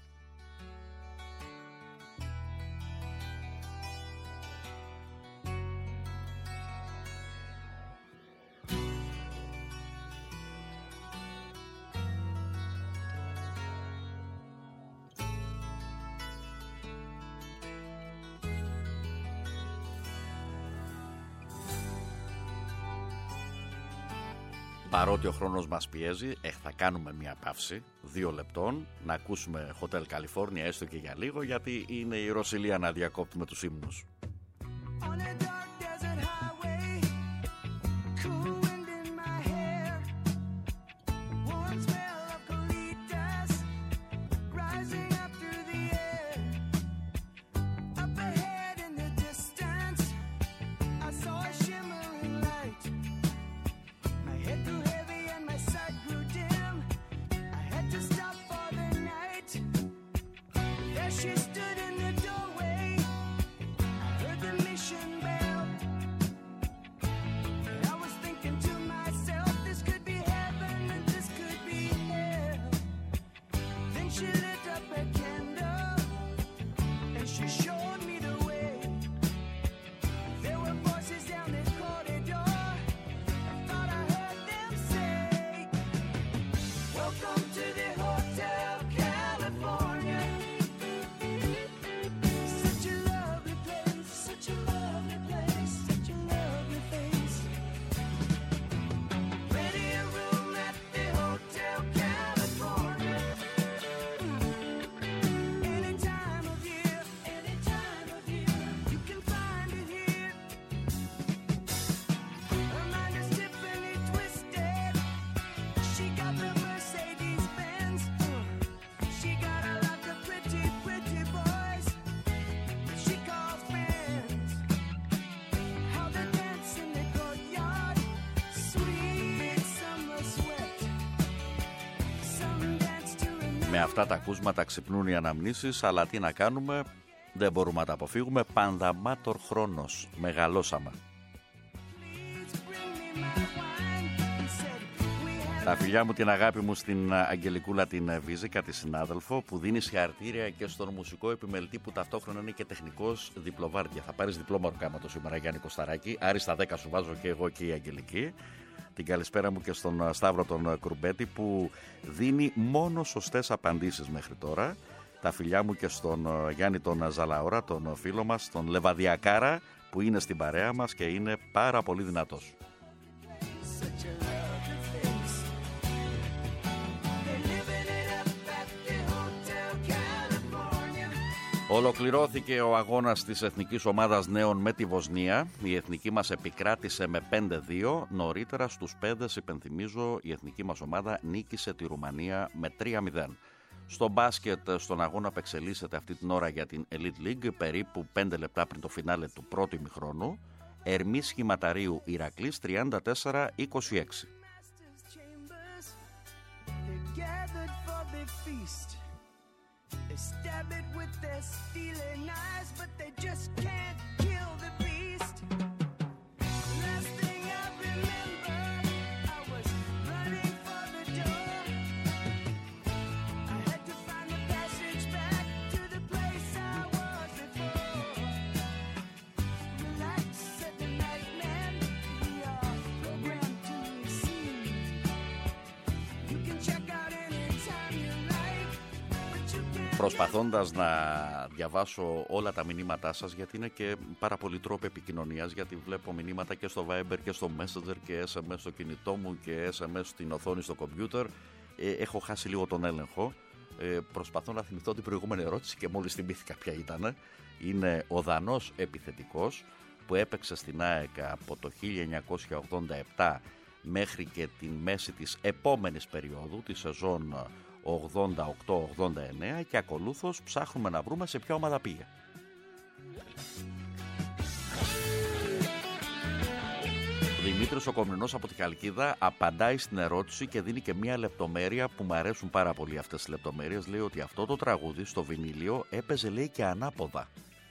Παρότι ο χρόνος μας πιέζει, θα κάνουμε μια παύση 2 λεπτών να ακούσουμε Hotel California έστω και για λίγο, γιατί είναι η Ρωσιλία να διακόπτει με τους ύμνους. She stood in the doorway. I heard the mission bell. I was thinking to myself, this could be heaven and this could be hell. Then she lit up a candle and she showed me the way. There were voices down the corridor. I thought I heard them say, welcome to the Hotel California. Με αυτά τα ακούσματα ξυπνούν οι αναμνήσεις, αλλά τι να κάνουμε, δεν μπορούμε να τα αποφύγουμε. Πανδαμάτορ χρόνος, μεγαλώσαμε. Τα φιλιά μου, την αγάπη μου στην Αγγελικούλα την Βίζικα, τη συνάδελφο, που δίνει συγχαρητήρια και στον μουσικό επιμελητή που ταυτόχρονα είναι και τεχνικός διπλοβάρδια. Θα πάρεις διπλό μαρκάματο σήμερα, Γιάννη Κωσταράκη. Άριστα 10 σου βάζω και εγώ και η Αγγελική. Την καλησπέρα μου και στον Σταύρο τον Κουρμπέτη, που δίνει μόνο σωστές απαντήσεις μέχρι τώρα. Τα φιλιά μου και στον Γιάννη τον Ζαλαώρα, τον φίλο μας, τον Λεβαδιακάρα, που είναι στην παρέα μας και είναι πάρα πολύ δυνατός. Ολοκληρώθηκε ο αγώνας της εθνικής ομάδας νέων με τη Βοσνία. Η εθνική μας επικράτησε με 5-2. Νωρίτερα στους 5, υπενθυμίζω, η εθνική μας ομάδα νίκησε τη Ρουμανία με 3-0. Στο μπάσκετ, στον αγώνα που εξελίσσεται αυτή την ώρα για την Elite League, περίπου 5 λεπτά πριν το φινάλε του πρώτου ημιχρόνου, Ερμής Σχηματαρίου Ηρακλής 34-26. They stab it with their stealing eyes, but they just can't kill the beast. Last thing I remember, I was running for the door. I had to find the passage back to the place I was before. Relax, said the night man, we are programmed to receive. You can check out anytime you like, but you can't. Προσπαθώντας να διαβάσω όλα τα μηνύματά σας, γιατί είναι και πάρα πολλοί τρόποι επικοινωνίας, γιατί βλέπω μηνύματα και στο Viber και στο Messenger και SMS στο κινητό μου και SMS στην οθόνη στο κομπιούτερ. Έχω χάσει λίγο τον έλεγχο. Προσπαθώ να θυμηθώ την προηγούμενη ερώτηση και μόλις θυμήθηκα ποια ήταν. Είναι ο Δανός επιθετικός που έπαιξε στην ΑΕΚ από το 1987 μέχρι και την μέση της επόμενης περίοδου, τη σεζόν 88-89, και ακολούθως ψάχνουμε να βρούμε σε ποια ομάδα πήγε. Ο Δημήτρης ο Κομνηνός από τη Χαλκίδα απαντάει στην ερώτηση και δίνει και μία λεπτομέρεια που μου αρέσουν πάρα πολύ αυτές τις λεπτομέρειες. Λέει ότι αυτό το τραγούδι στο βινίλιο έπαιζε, λέει, και ανάποδα.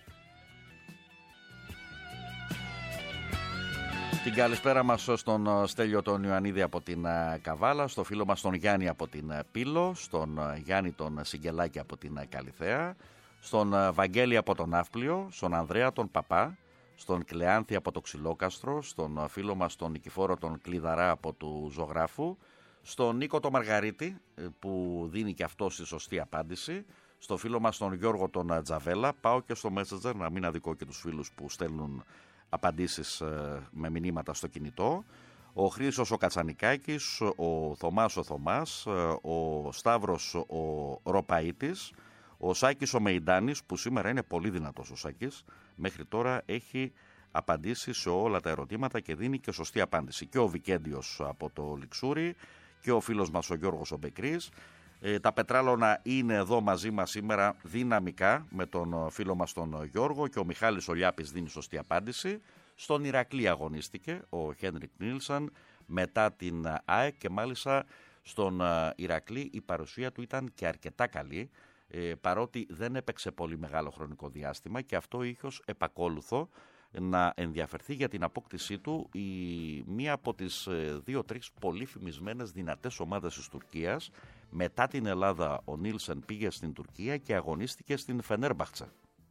Την καλησπέρα μας στον Στέλιο τον Ιωαννίδη από την Καβάλα, στο φίλο μας τον Γιάννη από την Πύλο, στον Γιάννη τον Σιγκελάκη από την Καλιθέα, στον Βαγγέλη από τον Ναύπλιο, στον Ανδρέα τον Παπά, στον Κλεάνθη από το Ξυλόκαστρο, στον φίλο μας τον Νικηφόρο τον Κλειδαρά από του Ζωγράφου, στον Νίκο τον Μαργαρίτη που δίνει και αυτό τη σωστή απάντηση, στο φίλο μας τον Γιώργο τον Τζαβέλα. Πάω και στο Messenger να μην αδικώ και τους φίλους που στέλνουν απαντήσεις με μηνύματα στο κινητό. Ο Χρήστος ο Κατσανικάκης, ο Θωμάς ο Θωμάς, ο Σταύρος ο Ροπαΐτης, ο Σάκης ο Μεϊντάνης, που σήμερα είναι πολύ δυνατός ο Σάκης, μέχρι τώρα έχει απαντήσει σε όλα τα ερωτήματα και δίνει και σωστή απάντηση. Και ο Βικέντιος από το Λιξούρι και ο φίλος μας ο Γιώργος ο Μπεκρής. Τα Πετράλωνα είναι εδώ μαζί μας σήμερα δυναμικά με τον φίλο μας τον Γιώργο, και ο Μιχάλης ο Λιάπης δίνει σωστή απάντηση. Στον Ηρακλή αγωνίστηκε ο Χένρικ Νίλσαν μετά την ΑΕΚ και μάλιστα στον Ηρακλή η παρουσία του ήταν και αρκετά καλή, παρότι δεν έπαιξε πολύ μεγάλο χρονικό διάστημα, και αυτό είχε ως επακόλουθο να ενδιαφερθεί για την απόκτησή του μία από τις 2-3 πολύ φημισμένες δυνατές ομάδες της Τουρκίας. Μετά την Ελλάδα ο Νίλσεν πήγε στην Τουρκία και αγωνίστηκε στην Φενέρμπαχτσε.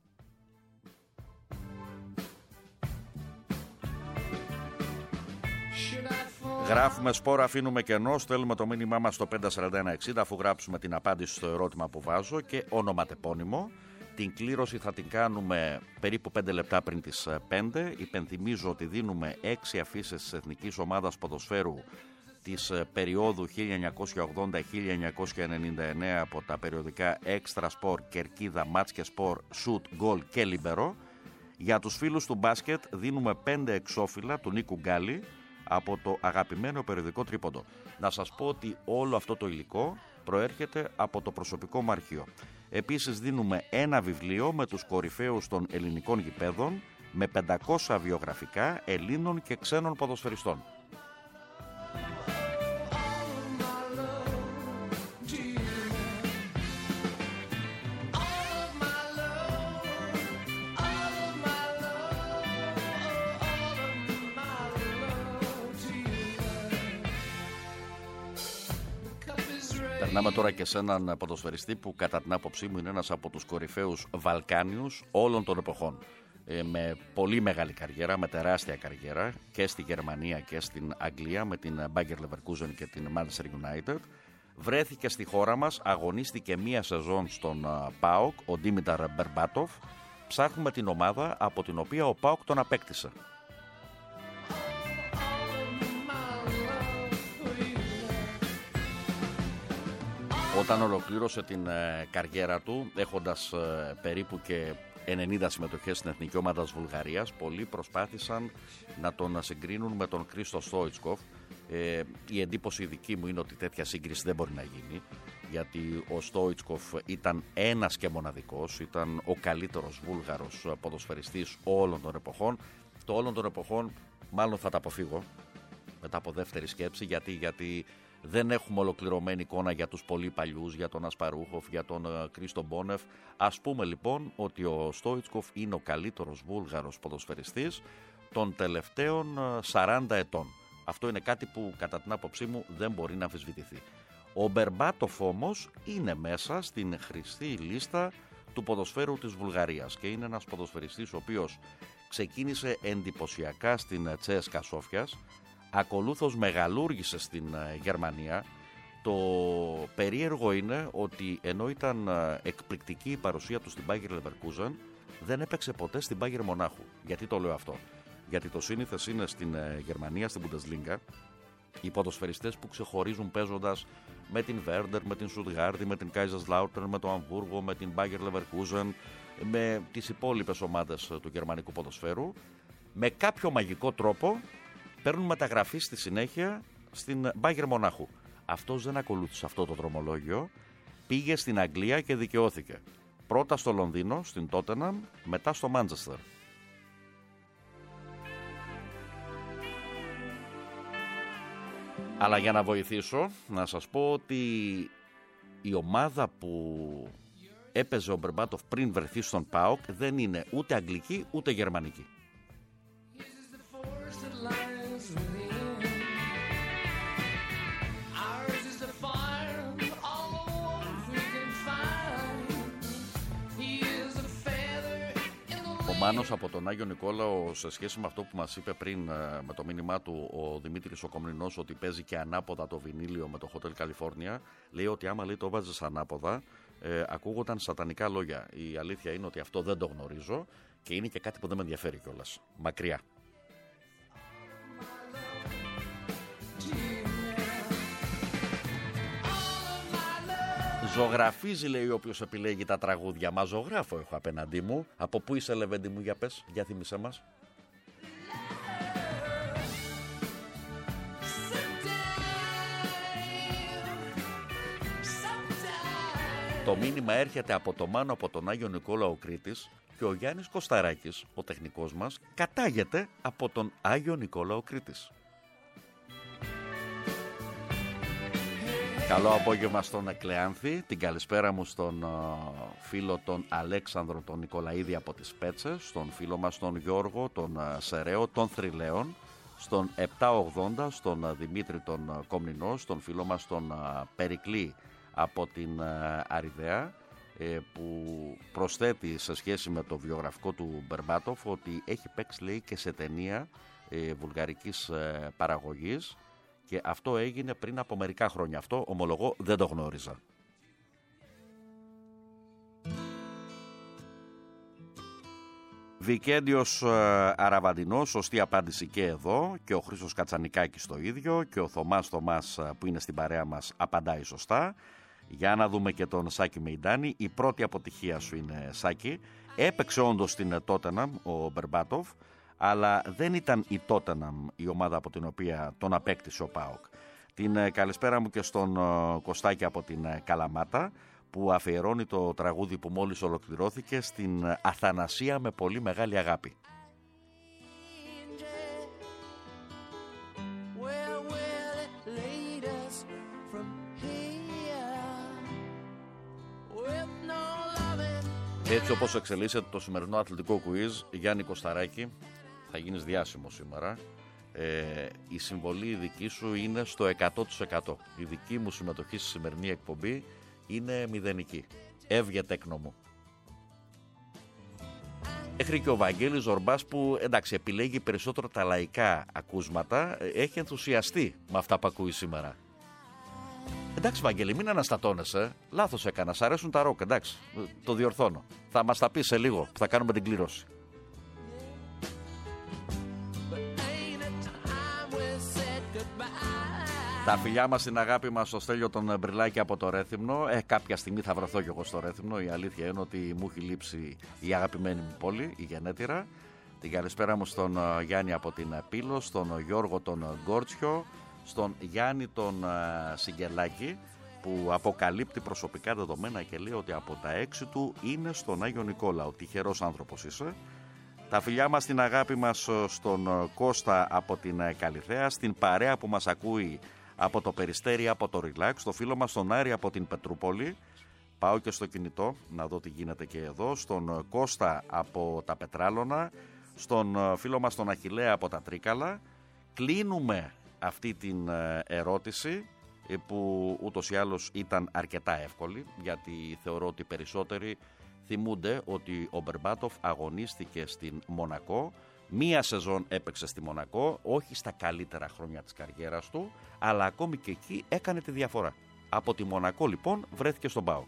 Γράφουμε σπόρο, αφήνουμε κενό, στέλνουμε το μήνυμά μας στο 54160 αφού γράψουμε την απάντηση στο ερώτημα που βάζω και ονοματεπώνυμο. Την κλήρωση θα την κάνουμε περίπου 5 λεπτά πριν τις 5. Υπενθυμίζω ότι δίνουμε 6 αφήσεις της Εθνικής Ομάδας Ποδοσφαίρου της περίοδου 1980-1999 από τα περιοδικά Extra Sport, Κερκίδα, Μάτς και Sport, Shoot, Goal και Libero. Για τους φίλους του μπάσκετ δίνουμε 5 εξώφυλλα του Νίκου Γκάλη από το αγαπημένο περιοδικό Τρίποντο. Να σας πω ότι όλο αυτό το υλικό προέρχεται από το προσωπικό μου αρχείο. Επίσης δίνουμε ένα βιβλίο με τους κορυφαίους των ελληνικών γηπέδων με 500 βιογραφικά Ελλήνων και ξένων ποδοσφαιριστών. Περνάμε τώρα και σε έναν ποδοσφαιριστή που κατά την άποψή μου είναι ένας από τους κορυφαίους Βαλκάνιους όλων των εποχών. Με πολύ μεγάλη καριέρα, με τεράστια καριέρα και στη Γερμανία και στην Αγγλία με την Bayer Leverkusen και την Manchester United. Βρέθηκε στη χώρα μας, αγωνίστηκε μία σεζόν στον ΠΑΟΚ, ο Ντίμηταρ Μπερμπάτοφ. Ψάχνουμε την ομάδα από την οποία ο ΠΑΟΚ τον απέκτησε. Όταν ολοκλήρωσε την καριέρα του, έχοντας περίπου και 90 συμμετοχές στην εθνική ομάδα της Βουλγαρίας, πολλοί προσπάθησαν να τον συγκρίνουν με τον Χρήστο Στόιτσκοφ. Η εντύπωση δική μου είναι ότι τέτοια σύγκριση δεν μπορεί να γίνει, γιατί ο Στόιτσκοφ ήταν ένας και μοναδικός, ήταν ο καλύτερος Βούλγαρος ποδοσφαιριστής όλων των εποχών. Το όλων των εποχών μάλλον θα τα αποφύγω μετά από δεύτερη σκέψη, γιατί δεν έχουμε ολοκληρωμένη εικόνα για τους πολύ παλιούς, για τον Ασπαρούχοφ, για τον Κρίστο Μπόνεφ. Ας πούμε λοιπόν ότι ο Στόιτσκοφ είναι ο καλύτερος Βούλγαρος ποδοσφαιριστής των τελευταίων 40 ετών. Αυτό είναι κάτι που κατά την άποψή μου δεν μπορεί να αμφισβητηθεί. Ο Μπερμπάτοφ όμως είναι μέσα στην χρηστή λίστα του ποδοσφαίρου της Βουλγαρίας και είναι ένας ποδοσφαιριστής ο οποίος ξεκίνησε εντυπωσιακά στην Τσέσκα Σόφιας, ακολούθως μεγαλούργησε στην Γερμανία. Το περίεργο είναι ότι ενώ ήταν εκπληκτική η παρουσία του στην Bayer Leverkusen, δεν έπαιξε ποτέ στην Bayer Μονάχου. Γιατί το λέω αυτό? Γιατί το σύνηθες είναι στην Γερμανία, στην Bundesliga, οι ποδοσφαιριστές που ξεχωρίζουν παίζοντας με την Werder, με την Stuttgart, με την Kaiserslautern, με το Αμβούργο, με την Bayer Leverkusen, με τις υπόλοιπες ομάδες του γερμανικού ποδοσφαίρου. Με κάποιο μαγικό τρόπο παίρνουν μεταγραφή στη συνέχεια στην Μπάγερ Μονάχου. Αυτός δεν ακολούθησε αυτό το δρομολόγιο, πήγε στην Αγγλία και δικαιώθηκε. Πρώτα στο Λονδίνο, στην Τότεναμ, μετά στο Μάντσεστερ. Αλλά για να βοηθήσω, να σας πω ότι η ομάδα που έπαιζε ο Μπερμπάτοφ πριν βρεθεί στον ΠΑΟΚ δεν είναι ούτε αγγλική ούτε γερμανική. Ο Μάνος από τον Άγιο Νικόλαο, σε σχέση με αυτό που μας είπε πριν με το μήνυμά του ο Δημήτρης ο Κομνηνός, ότι παίζει και ανάποδα το βινίλιο με το Hotel California, λέει ότι άμα λέει το βάζεις ανάποδα ακούγονταν σατανικά λόγια. Η αλήθεια είναι ότι αυτό δεν το γνωρίζω και είναι και κάτι που δεν με ενδιαφέρει κιόλας. Μακριά. Ζωγραφίζει, λέει, όποιος επιλέγει τα τραγούδια. Μα ζωγράφο έχω απέναντί μου. Από πού είσαι, Λεβέντη μου, για πες, για θύμισέ μας. Το μήνυμα έρχεται από το Μάνο από τον Άγιο Νικόλαο Κρήτης και ο Γιάννης Κωσταράκης, ο τεχνικός μας, κατάγεται από τον Άγιο Νικόλαο Κρήτης. Καλό απόγευμα στον Εκλεάνθη, την καλησπέρα μου στον φίλο τον Αλέξανδρο τον Νικολαίδη από τις Πέτσες, στον φίλο μας τον Γιώργο, τον Σεραίο, τον Θρυλαίων, στον 780, στον Δημήτρη τον Κομνηνό, στον φίλο μας τον Περικλή από την Αριδαία, που προσθέτει σε σχέση με το βιογραφικό του Μπερμπάτοφ ότι έχει παίξει, λέει, και σε ταινία βουλγαρικής παραγωγής. Και αυτό έγινε πριν από μερικά χρόνια. Αυτό, ομολογώ, δεν το γνώριζα. Βικέντιος Αραβαντινός, σωστή απάντηση και εδώ. Και ο Χρήστος Κατσανικάκης το ίδιο. Και ο Θωμάς που είναι στην παρέα μας απαντάει σωστά. Για να δούμε και τον Σάκη Μεϊντάνη. Η πρώτη αποτυχία σου είναι, Σάκη. Έπαιξε όντως στην Τότεναμ ο Μπερμπάτοφ, αλλά δεν ήταν η Τότεναμ η ομάδα από την οποία τον απέκτησε ο ΠΑΟΚ. Την καλησπέρα μου και στον Κωστάκη από την Καλαμάτα, που αφιερώνει το τραγούδι που μόλις ολοκληρώθηκε στην Αθανασία με πολύ μεγάλη αγάπη. Έτσι όπως εξελίσσεται το σημερινό αθλητικό quiz, Γιάννη Κωσταράκη, θα γίνεις διάσημος σήμερα. Η συμβολή δική σου είναι στο 100%. Η δική μου συμμετοχή στη σημερινή εκπομπή είναι μηδενική. Έβγε τέκνο μου. Έχει και ο Βαγγέλης Ζορμπάς που, εντάξει, επιλέγει περισσότερο τα λαϊκά ακούσματα. Έχει ενθουσιαστεί με αυτά που ακούει σήμερα. Εντάξει, Βαγγέλη, μην αναστατώνεσαι. Λάθος έκανα. Σ' αρέσουν τα ροκ, εντάξει. Το διορθώνω. Θα μας τα πει σε λίγο που θα κάνουμε την κλήρωση. Τα φιλιά μας, στην αγάπη μας, στο Στέλιο τον Μπριλάκη από το Ρέθυμνο. Κάποια στιγμή θα βρεθώ κι εγώ στο Ρέθυμνο. Η αλήθεια είναι ότι μου έχει λείψει η αγαπημένη μου πόλη, η Γενέτειρα. Την καλησπέρα μου στον Γιάννη από την Πύλο, στον Γιώργο τον Γκόρτσιο, στον Γιάννη τον Σιγκελάκη, που αποκαλύπτει προσωπικά δεδομένα και λέει ότι από τα 6 του είναι στον Άγιο Νικόλαο. Τυχερός άνθρωπος είσαι. Τα φιλιά μας, την αγάπη μας, στον Κώστα από την Καλιθέα, στην παρέα που μας ακούει από το Περιστέρι, από το Ριλάξ, στο φίλο μας τον Άρη από την Πετρούπολη. Πάω και στο κινητό να δω τι γίνεται και εδώ. Στον Κώστα από τα Πετράλωνα, στον φίλο μας τον Αχιλλέα από τα Τρίκαλα. Κλείνουμε αυτή την ερώτηση που ούτως ή άλλως ήταν αρκετά εύκολη, γιατί θεωρώ ότι περισσότεροι θυμούνται ότι ο Μπερμπάτοφ αγωνίστηκε στην Μονακό. Μία σεζόν έπαιξε στη Μονακό, όχι στα καλύτερα χρόνια της καριέρας του, αλλά ακόμη και εκεί έκανε τη διαφορά. Από τη Μονακό λοιπόν βρέθηκε στον ΠΑΟΚ.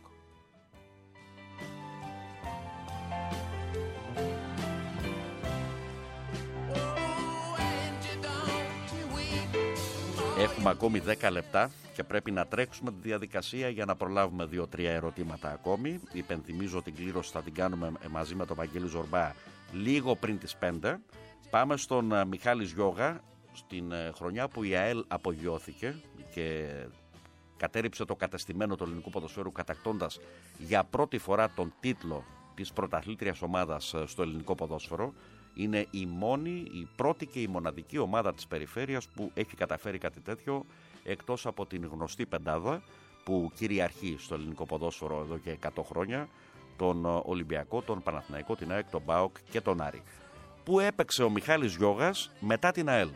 Έχουμε ακόμη 10 λεπτά και πρέπει να τρέξουμε τη διαδικασία για να προλάβουμε 2-3 ερωτήματα ακόμη. Υπενθυμίζω την κλήρωση θα την κάνουμε μαζί με τον Βαγγέλη Ζορμπά λίγο πριν τις 5. Πάμε στον Μιχάλης Γιώγα, στην χρονιά που η ΑΕΛ απογειώθηκε και κατέριψε το κατεστημένο του ελληνικού ποδοσφαίρου, κατακτώντας για πρώτη φορά τον τίτλο της πρωταθλήτριας ομάδας στο ελληνικό ποδόσφαιρο. Είναι η πρώτη και η μοναδική ομάδα της περιφέρειας που έχει καταφέρει κάτι τέτοιο, εκτός από την γνωστή πεντάδα που κυριαρχεί στο ελληνικό ποδόσφαιρο εδώ και 100 χρόνια, τον Ολυμπιακό, τον Παναθηναϊκό, την ΑΕΚ, τον ΠΑΟΚ και τον Άρη. Πού έπαιξε ο Μιχάλης Γιώγας μετά την ΑΕΛ?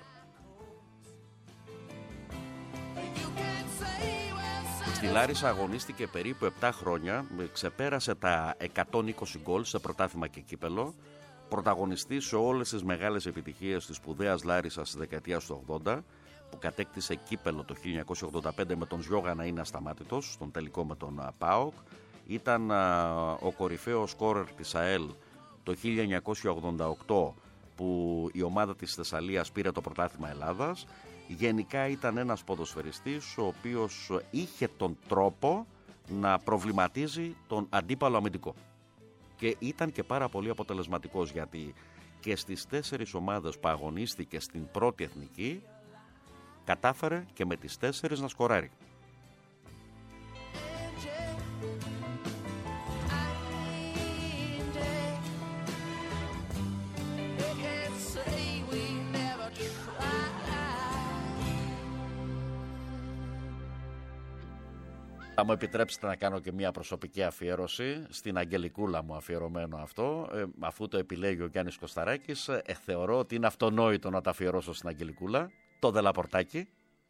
Στη Λάρισα αγωνίστηκε περίπου 7 χρόνια, ξεπέρασε τα 120 γκολ σε πρωτάθλημα και κύπελο, πρωταγωνιστής σε όλες τις μεγάλες επιτυχίες της σπουδαίας Λάρισσας της δεκαετίας του 80, που κατέκτησε κύπελο το 1985 με τον Γιώγα να είναι ασταμάτητος, στον τελικό με τον ΠΑΟΚ. Ήταν ο κορυφαίος σκόρερ της ΑΕΛ το 1988, που η ομάδα της Θεσσαλίας πήρε το πρωτάθλημα Ελλάδας. Γενικά ήταν ένας ποδοσφαιριστής ο οποίος είχε τον τρόπο να προβληματίζει τον αντίπαλο αμυντικό. Και ήταν και πάρα πολύ αποτελεσματικός, γιατί και στις 4 ομάδες που αγωνίστηκε στην πρώτη εθνική κατάφερε και με τις 4 να σκοράρει. Θα μου επιτρέψετε να κάνω και μια προσωπική αφιέρωση στην Αγγελικούλα μου, αφιερωμένο αυτό, αφού το επιλέγει ο Γιάννης Κωσταράκης. Θεωρώ ότι είναι αυτονόητο να το αφιερώσω στην Αγγελικούλα, το Δελαπορτάκι.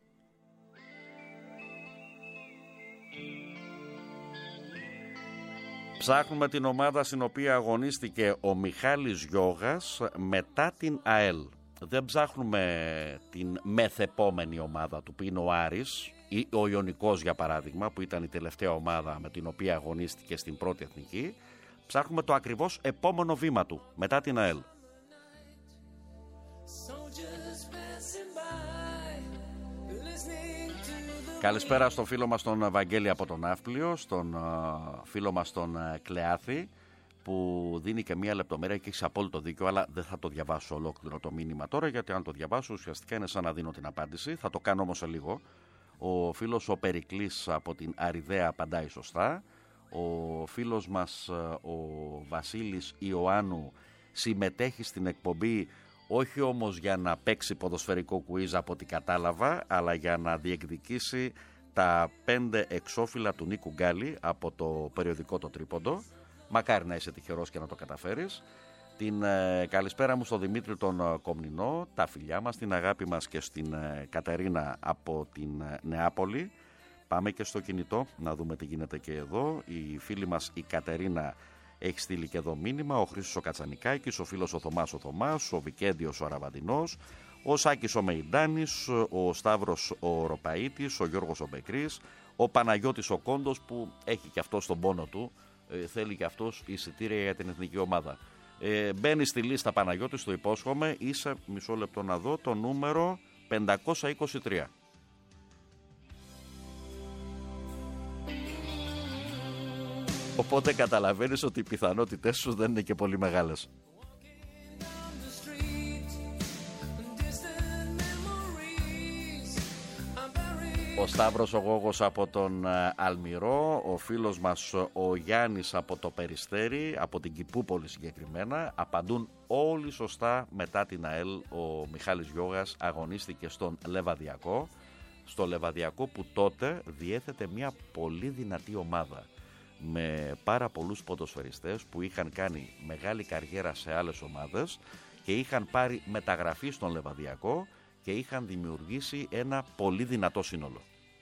Ψάχνουμε την ομάδα στην οποία αγωνίστηκε ο Μιχάλης Γιώγας μετά την ΑΕΛ. Δεν ψάχνουμε την μεθεπόμενη ομάδα του, που είναι ο Άρης ή ο Ιωνικός, για παράδειγμα, που ήταν η τελευταία ομάδα με την οποία αγωνίστηκε στην πρώτη εθνική. Ψάχνουμε το ακριβώς επόμενο βήμα του μετά την ΑΕΛ. Καλησπέρα στον φίλο μας τον Βαγγέλη από τον Ναύπλιο, στον φίλο μας τον Κλεάθη, που δίνει και μία λεπτομέρεια και έχει απόλυτο δίκιο, αλλά δεν θα το διαβάσω ολόκληρο το μήνυμα τώρα, γιατί αν το διαβάσω ουσιαστικά είναι σαν να δίνω την απάντηση. Θα το κάνω όμως σε λίγο. Ο φίλος ο Περικλής από την Αριδαία απαντάει σωστά. Ο φίλος μας ο Βασίλης Ιωάννου συμμετέχει στην εκπομπή, όχι όμως για να παίξει ποδοσφαιρικό κουίζ από ό,τι κατάλαβα, αλλά για να διεκδικήσει τα 5 εξώφυλλα του Νίκου Γκάλη από το περιοδικό Το Τρίποντο. Μακάρι να είσαι τυχερός και να το καταφέρεις. Την καλησπέρα μου στον Δημήτρη τον Κομνηνό, τα φιλιά μας, την αγάπη μας και στην Κατερίνα από την Νεάπολη. Πάμε και στο κινητό να δούμε τι γίνεται και εδώ. Η φίλη μας η Κατερίνα έχει στείλει και εδώ μήνυμα. Ο Χρήστος ο Κατσανικάκης, ο φίλος ο Θωμάς, ο Βικέντιος ο Αραβαντινός, ο Σάκης ο Μεϊντάνης, ο Σταύρος ο Ροπαΐτης, ο Γιώργος ο Μπεκρής, ο Παναγιώτης ο Κόντος, που έχει και αυτός τον πόνο του, θέλει και αυτός εισιτήρια για την εθνική ομάδα. Μπαίνει στη λίστα, Παναγιώτη, το υπόσχομαι. Είσαι, μισό λεπτό να δω, το νούμερο 523. Οπότε καταλαβαίνεις ότι οι πιθανότητες σου δεν είναι και πολύ μεγάλες. Ο Σταύρος ο Γόγος από τον Αλμυρό, ο φίλος μας ο Γιάννης από το Περιστέρι, από την Κηπούπολη συγκεκριμένα, απαντούν όλοι σωστά. Μετά την ΑΕΛ ο Μιχάλης Γιώγας αγωνίστηκε στον Λεβαδιακό, στο Λεβαδιακό που τότε διέθετε μια πολύ δυνατή ομάδα με πάρα πολλούς ποδοσφαιριστές που είχαν κάνει μεγάλη καριέρα σε άλλες ομάδες και είχαν πάρει μεταγραφή στον Λεβαδιακό και είχαν δημιουργήσει ένα πολύ δυνατό σύνολο.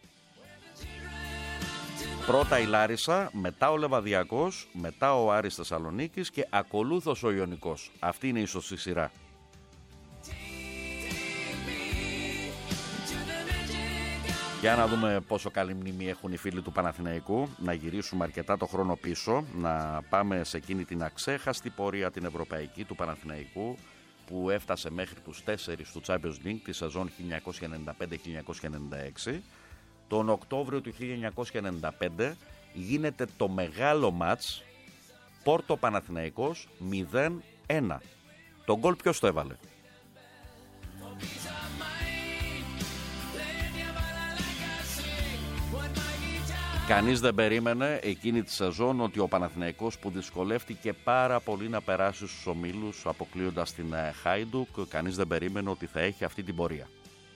Πρώτα η Λάρισα, μετά ο Λεβαδιακός, μετά ο Άρης Θεσσαλονίκης και ακολούθως ο Ιωνικός. Αυτή είναι η σωστή σειρά. Για να δούμε πόσο καλή μνήμη έχουν οι φίλοι του Παναθηναϊκού. Να γυρίσουμε αρκετά το χρόνο πίσω, να πάμε σε εκείνη την αξέχαστη πορεία την ευρωπαϊκή του Παναθηναϊκού, που έφτασε μέχρι τους 4 του Champions League τη σεζόν 1995-1996. Τον Οκτώβριο του 1995 γίνεται το μεγάλο μάτς Πόρτο Παναθηναϊκός 0-1. Το γκολ ποιος το έβαλε? Κανείς δεν περίμενε εκείνη τη σεζόν ότι ο Παναθηναϊκός, που δυσκολεύτηκε πάρα πολύ να περάσει στους ομίλους αποκλείοντας την Χάιντουκ, κανείς δεν περίμενε ότι θα έχει αυτή την πορεία.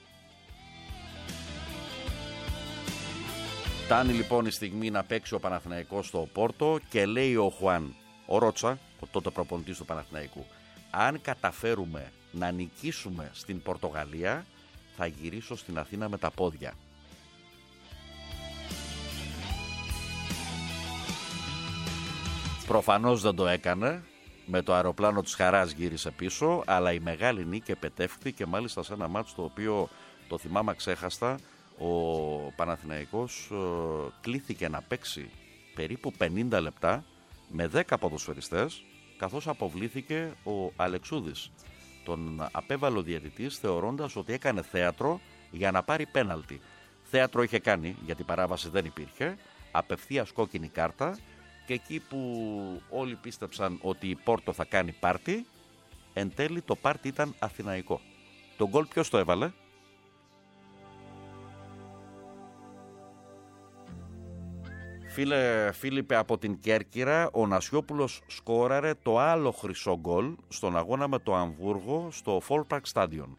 Φτάνει λοιπόν η στιγμή να παίξει ο Παναθηναϊκός στο Πόρτο και λέει ο Χουάν, ο Ρότσα, ο τότε προπονητής του Παναθηναϊκού, αν καταφέρουμε να νικήσουμε στην Πορτογαλία, θα γυρίσω στην Αθήνα με τα πόδια. Προφανώς δεν το έκανε, με το αεροπλάνο της χαράς γύρισε πίσω, αλλά η μεγάλη νίκη επετεύχθη και μάλιστα σε ένα μάτσο το οποίο το θυμάμαι ξέχαστα. Ο Παναθηναϊκός κλήθηκε να παίξει περίπου 50 λεπτά με 10 ποδοσφαιριστές, καθώς αποβλήθηκε ο Αλεξούδης. Τον απέβαλε ο διαιτητής θεωρώντας ότι έκανε θέατρο για να πάρει πέναλτι. Θέατρο είχε κάνει, γιατί παράβαση δεν υπήρχε, απευθείας κόκκινη κάρτα, και εκεί που όλοι πίστεψαν ότι η Πόρτο θα κάνει πάρτι, εν τέλει το πάρτι ήταν αθηναϊκό. Το γκολ ποιος το έβαλε? Φίλιππε από την Κέρκυρα, ο Νασιόπουλος σκόραρε το άλλο χρυσό γκολ στον αγώνα με το Αμβούργο στο Fallpark Stadion.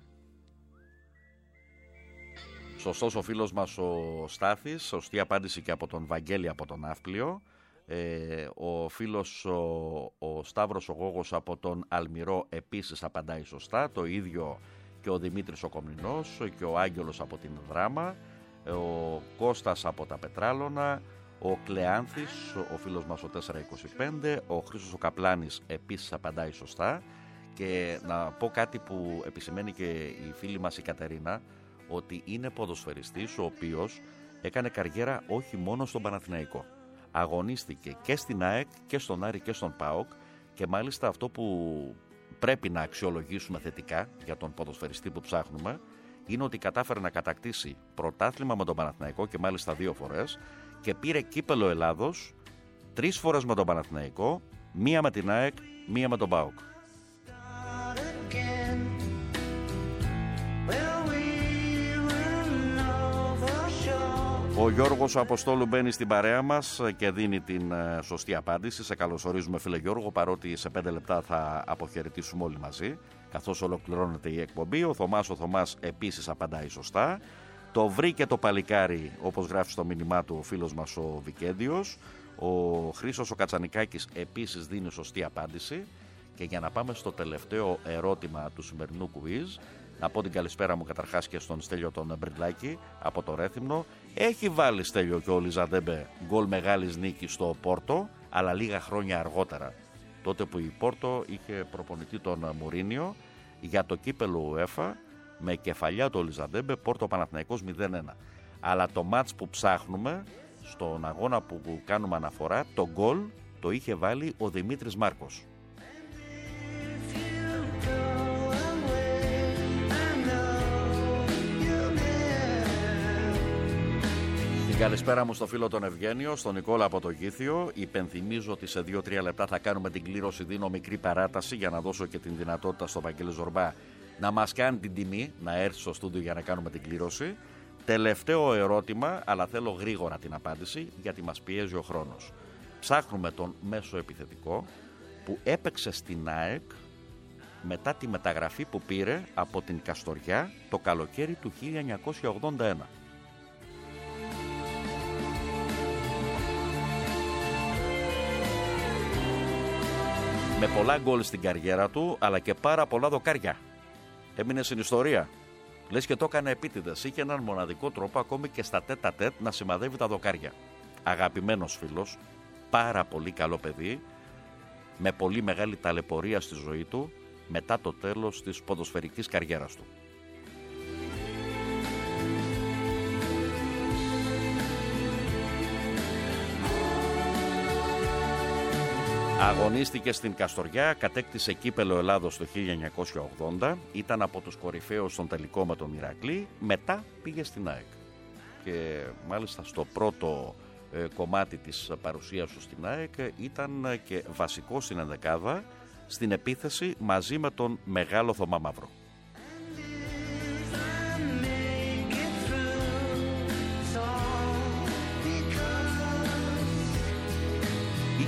Σωστός ο φίλος μας ο Στάθης, σωστή απάντηση και από τον Βαγγέλη από τον Ναύπλιο. Ο φίλος ο Σταύρος ο Γόγος από τον Αλμυρό επίσης απαντάει σωστά, το ίδιο και ο Δημήτρης ο Κομνηνός και ο Άγγελος από την Δράμα, ο Κώστας από τα Πετράλωνα, ο Κλεάνθης, ο φίλος μας ο 425, ο Χρήστος ο Καπλάνης επίσης απαντάει σωστά. Και να πω κάτι που επισημαίνει και η φίλη μας η Κατερίνα, ότι είναι ποδοσφαιριστής ο οποίος έκανε καριέρα όχι μόνο στον Παναθηναϊκό. Αγωνίστηκε και στην ΑΕΚ και στον Άρη και στον ΠΑΟΚ, και μάλιστα αυτό που πρέπει να αξιολογήσουμε θετικά για τον ποδοσφαιριστή που ψάχνουμε είναι ότι κατάφερε να κατακτήσει πρωτάθλημα με τον Παναθηναϊκό και μάλιστα 2 φορές, και πήρε κύπελο Ελλάδος 3 φορές με τον Παναθηναϊκό, 1 με την ΑΕΚ, 1 με τον ΠΑΟΚ. Ο Γιώργος Αποστόλου μπαίνει στην παρέα μας και δίνει την σωστή απάντηση. Σε καλωσορίζουμε, φίλε Γιώργο, παρότι σε 5 λεπτά θα αποχαιρετήσουμε όλοι μαζί, καθώς ολοκληρώνεται η εκπομπή. Ο Θωμάς επίσης απαντάει σωστά. Το βρήκε το παλικάρι, όπως γράφει στο μήνυμά του ο φίλος μας ο Βικέντιος. Ο Χρήστος ο Κατσανικάκης επίσης δίνει σωστή απάντηση. Και για να πάμε στο τελευταίο ερώτημα του σημερινού quiz, να πω την καλησπέρα μου καταρχάς και στον Στέλιο τον Μπριντλάκη από το Ρέθυμνο. Έχει βάλει, Στέλιο, και ο Λιζαντέμπε γκολ μεγάλης νίκης στο Πόρτο, αλλά λίγα χρόνια αργότερα, τότε που η Πόρτο είχε προπονητή τον Μουρίνιο, για το κύπελο UEFA, με κεφαλιά του Λιζαντέμπε, Πόρτο Παναθηναϊκός 0-1. Αλλά το μάτς που ψάχνουμε, στον αγώνα που κάνουμε αναφορά, το γκολ το είχε βάλει ο Δημήτρης Μάρκος. Καλησπέρα μου στο φίλο τον Ευγένιο, στον Νικόλα από το Γήθιο. Υπενθυμίζω ότι σε 2-3 λεπτά θα κάνουμε την κλήρωση. Δίνω μικρή παράταση για να δώσω και την δυνατότητα στον Βαγγέλη Ζορμπά να μας κάνει την τιμή να έρθει στο στούντιο για να κάνουμε την κλήρωση. Τελευταίο ερώτημα, αλλά θέλω γρήγορα την απάντηση γιατί μας πιέζει ο χρόνος. Ψάχνουμε τον μέσο επιθετικό που έπαιξε στην ΑΕΚ μετά τη μεταγραφή που πήρε από την Καστοριά το καλοκαίρι του 1981. Με πολλά γκολ στην καριέρα του, αλλά και πάρα πολλά δοκάρια. Έμεινε στην ιστορία. Λες και το έκανε επίτηδες. Είχε έναν μοναδικό τρόπο, ακόμη και στα τέτα-τέτ, να σημαδεύει τα δοκάρια. Αγαπημένος φίλος, πάρα πολύ καλό παιδί, με πολύ μεγάλη ταλαιπωρία στη ζωή του, μετά το τέλος της ποδοσφαιρικής καριέρας του. Αγωνίστηκε στην Καστοριά, κατέκτησε κύπελο Ελλάδος το 1980, ήταν από τους κορυφαίους στον τελικό με τον Ηρακλή, μετά πήγε στην ΑΕΚ. Και μάλιστα στο πρώτο κομμάτι της παρουσίας του στην ΑΕΚ ήταν και βασικό στην ενδεκάδα, στην επίθεση μαζί με τον μεγάλο Θωμά Μαύρο.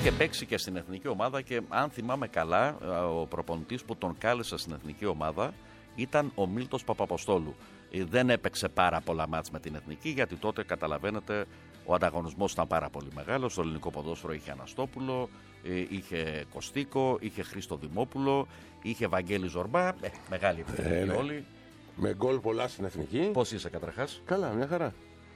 Είχε παίξει και στην εθνική ομάδα και αν θυμάμαι καλά, ο προπονητής που τον κάλεσε στην εθνική ομάδα ήταν ο Μίλτος Παπαποστόλου. Δεν έπαιξε πάρα πολλά μάτς με την εθνική, γιατί τότε καταλαβαίνετε ο ανταγωνισμός ήταν πάρα πολύ μεγάλος. Στο ελληνικό ποδόσφαιρο είχε Αναστόπουλο, είχε Κωστίκο, είχε Χρήστο Δημόπουλο, είχε Βαγγέλη Ζορμπά. Μεγάλη επιθυμητή όλοι. Με γκολ πολλά στην εθνική. Πώς είσαι καταρχάς? Καλά, μια χαρά.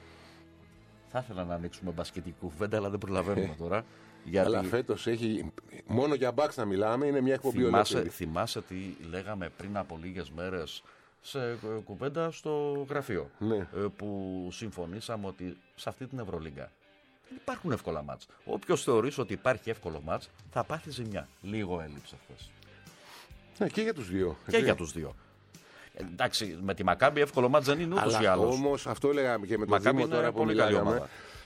Θα ήθελα να ανοίξουμε μπασκετική κουβέντα, αλλά δεν προλαβαίνουμε τώρα. Γιατί... Αλλά φέτος έχει. Μόνο για μπαξ να μιλάμε, είναι μια εκπομπή ολόκληρη. Θυμάσαι τι λέγαμε πριν από λίγες μέρες σε κουβέντα στο γραφείο, ναι. Που συμφωνήσαμε ότι σε αυτή την Ευρωλίγκα δεν υπάρχουν εύκολα μάτς. Όποιος θεωρήσει ότι υπάρχει εύκολο μάτς θα πάθει ζημιά. Λίγο έλειψε χθες. Ναι, και για τους δύο. Και για τους δύο. Εντάξει, με τη Μακάμπι εύκολο μάτς δεν είναι ούτως ή άλλως. Όμως αυτό λέγαμε και με τον Δήμο τώρα που μιλάγαμε.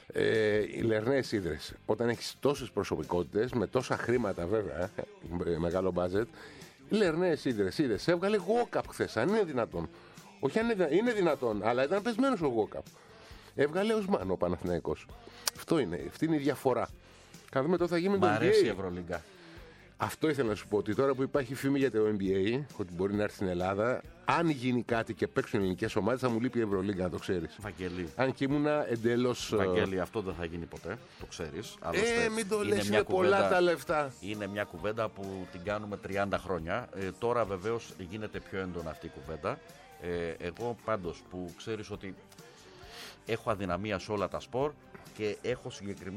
Οι Λερναίες Ύδρες, όταν έχεις τόσες προσωπικότητες, με τόσα χρήματα βέβαια, μεγάλο μπάτζετ, οι Λερναίες Ύδρες έβγαλε Γόκαπ χθες, αν είναι δυνατόν. Όχι αν είναι δυνατόν, αλλά ήταν πεσμένος ο Γόκαπ. Έβγαλε Οσμάν ο Παναθηναϊκός. Αυτή είναι η διαφορά. Θα δούμε τώρα θα γίνει με το NBA. Μ' αρέσει η Ευρωλίγκα. Αυτό ήθελα να σου πω, ότι τώρα που υπάρχει φήμη για το NBA, ότι μπορεί να έρθει στην Ελλάδα, αν γίνει κάτι και παίξουν ελληνικές ομάδες, θα μου λείπει η Ευρωλίγκα, να το ξέρεις. Βαγγέλη. Αν και ήμουνα εντελώς. Βαγγέλη, αυτό δεν θα γίνει ποτέ, το ξέρεις. Μην το λες, είναι πολλά τα λεφτά. Είναι μια κουβέντα που την κάνουμε 30 χρόνια. Τώρα βεβαίως γίνεται πιο έντονα αυτή η κουβέντα. Εγώ πάντως που ξέρεις ότι έχω αδυναμία σε όλα τα σπορ και έχω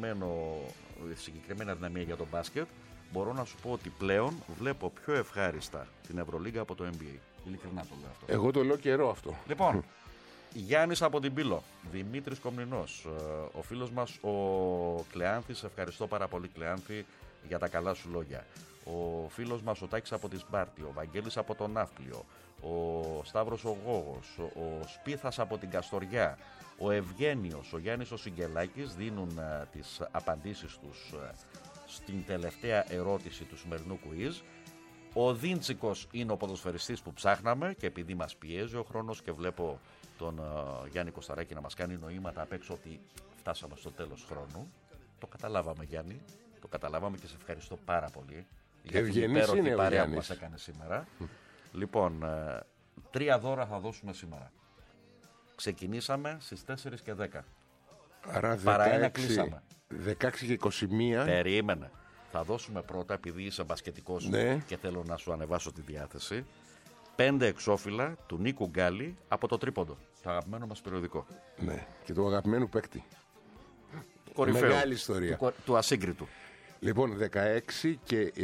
συγκεκριμένη αδυναμία για το μπάσκετ, μπορώ να σου πω ότι πλέον βλέπω πιο ευχάριστα την Ευρωλίγκα από το NBA. Ειλικρινά το λέω αυτό. Εγώ το λέω καιρό αυτό. Λοιπόν, Γιάννης από την Πύλο, Δημήτρης Κομνηνός, ο φίλος μας ο Κλεάνθης, ευχαριστώ πάρα πολύ Κλεάνθη για τα καλά σου λόγια. Ο φίλος μας ο Τάκης από τη Σπάρτη, ο Βαγγέλης από τον Ναύπλιο, ο Σταύρος ο Γόγος, ο Σπίθας από την Καστοριά, ο Ευγένιος, ο Γιάννης ο Σιγκελάκης δίνουν τις απαντήσεις τους στην τελευταία ερώτηση του σημερινού quiz. Ο Δίντσικος είναι ο ποδοσφαιριστής που ψάχναμε και επειδή μας πιέζει ο χρόνος και βλέπω τον Γιάννη Κωσταράκη να μας κάνει νοήματα απ' έξω ότι φτάσαμε στο τέλος χρόνου. Το καταλάβαμε Γιάννη, το καταλάβαμε και σε ευχαριστώ πάρα πολύ για την υπέροχη παρέα που μας έκανε σήμερα. Λοιπόν, 3 δώρα θα δώσουμε σήμερα. Ξεκινήσαμε στις 4 και 10. Άρα παρά ένα κλείσαμε. 16 και 21. Περίμενε. Θα δώσουμε πρώτα, επειδή είσαι μπασκετικός και θέλω να σου ανεβάσω τη διάθεση, 5 εξώφυλλα του Νίκου Γκάλη από το Τρίποντο. Το αγαπημένο μας περιοδικό. Ναι, και του αγαπημένου παίκτη. Κορυφαίο. Μεγάλη ιστορία. Του ασύγκριτου. Λοιπόν, 16 και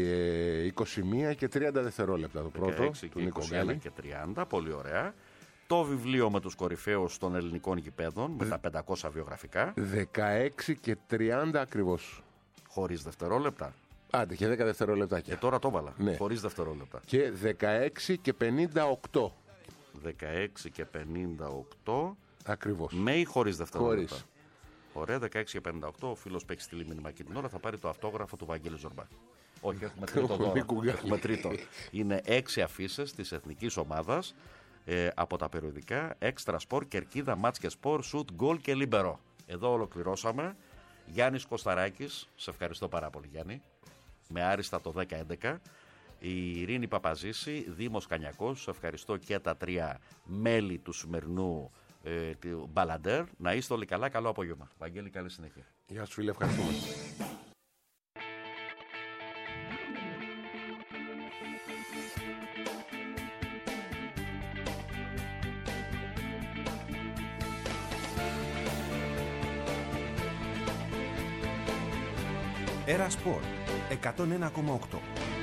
21 και 30 δευτερόλεπτα το πρώτο. 16 του Νίκου Γκάλη. Και 30, πολύ ωραία. Το βιβλίο με τους κορυφαίους των ελληνικών γηπέδων, με τα 500 βιογραφικά. 16 και 30 ακριβώς. Χωρίς δευτερόλεπτα. Άντε και 10 δευτερόλεπτάκια. Τώρα το έβαλα. Ναι. Χωρίς δευτερόλεπτα. Και 16 και 58. 16 και 58. Ακριβώς. Με ή χωρίς δευτερόλεπτα. Χωρίς. Ωραία, 16 και 58. Ο φίλος που έχει στείλει μήνυμα και την ώρα θα πάρει το αυτόγραφο του Βαγγέλη Ζορμπά. Όχι, έχουμε τρίτο τώρα. Έχουμε τρίτο. Είναι 6 αφίσες της εθνικής ομάδας από τα περιοδικά Extra Sport, Κερκίδα, Μάτς και Σπορ, Σουτ, Γκολ και Λίμπερο. Εδώ ολοκληρώσαμε. Γιάννης Κωσταράκης, σε ευχαριστώ πάρα πολύ Γιάννη, με άριστα το 10-11. Η Ειρήνη Παπαζήση, Δήμος Κανιακός, σε ευχαριστώ και τα 3 μέλη του σημερινού του Μπαλαντέρ. Να είστε όλοι καλά, καλό απόγευμα. Βαγγέλη, καλή συνέχεια. Γεια σου φίλε, ευχαριστούμε. Era Sport 101,8.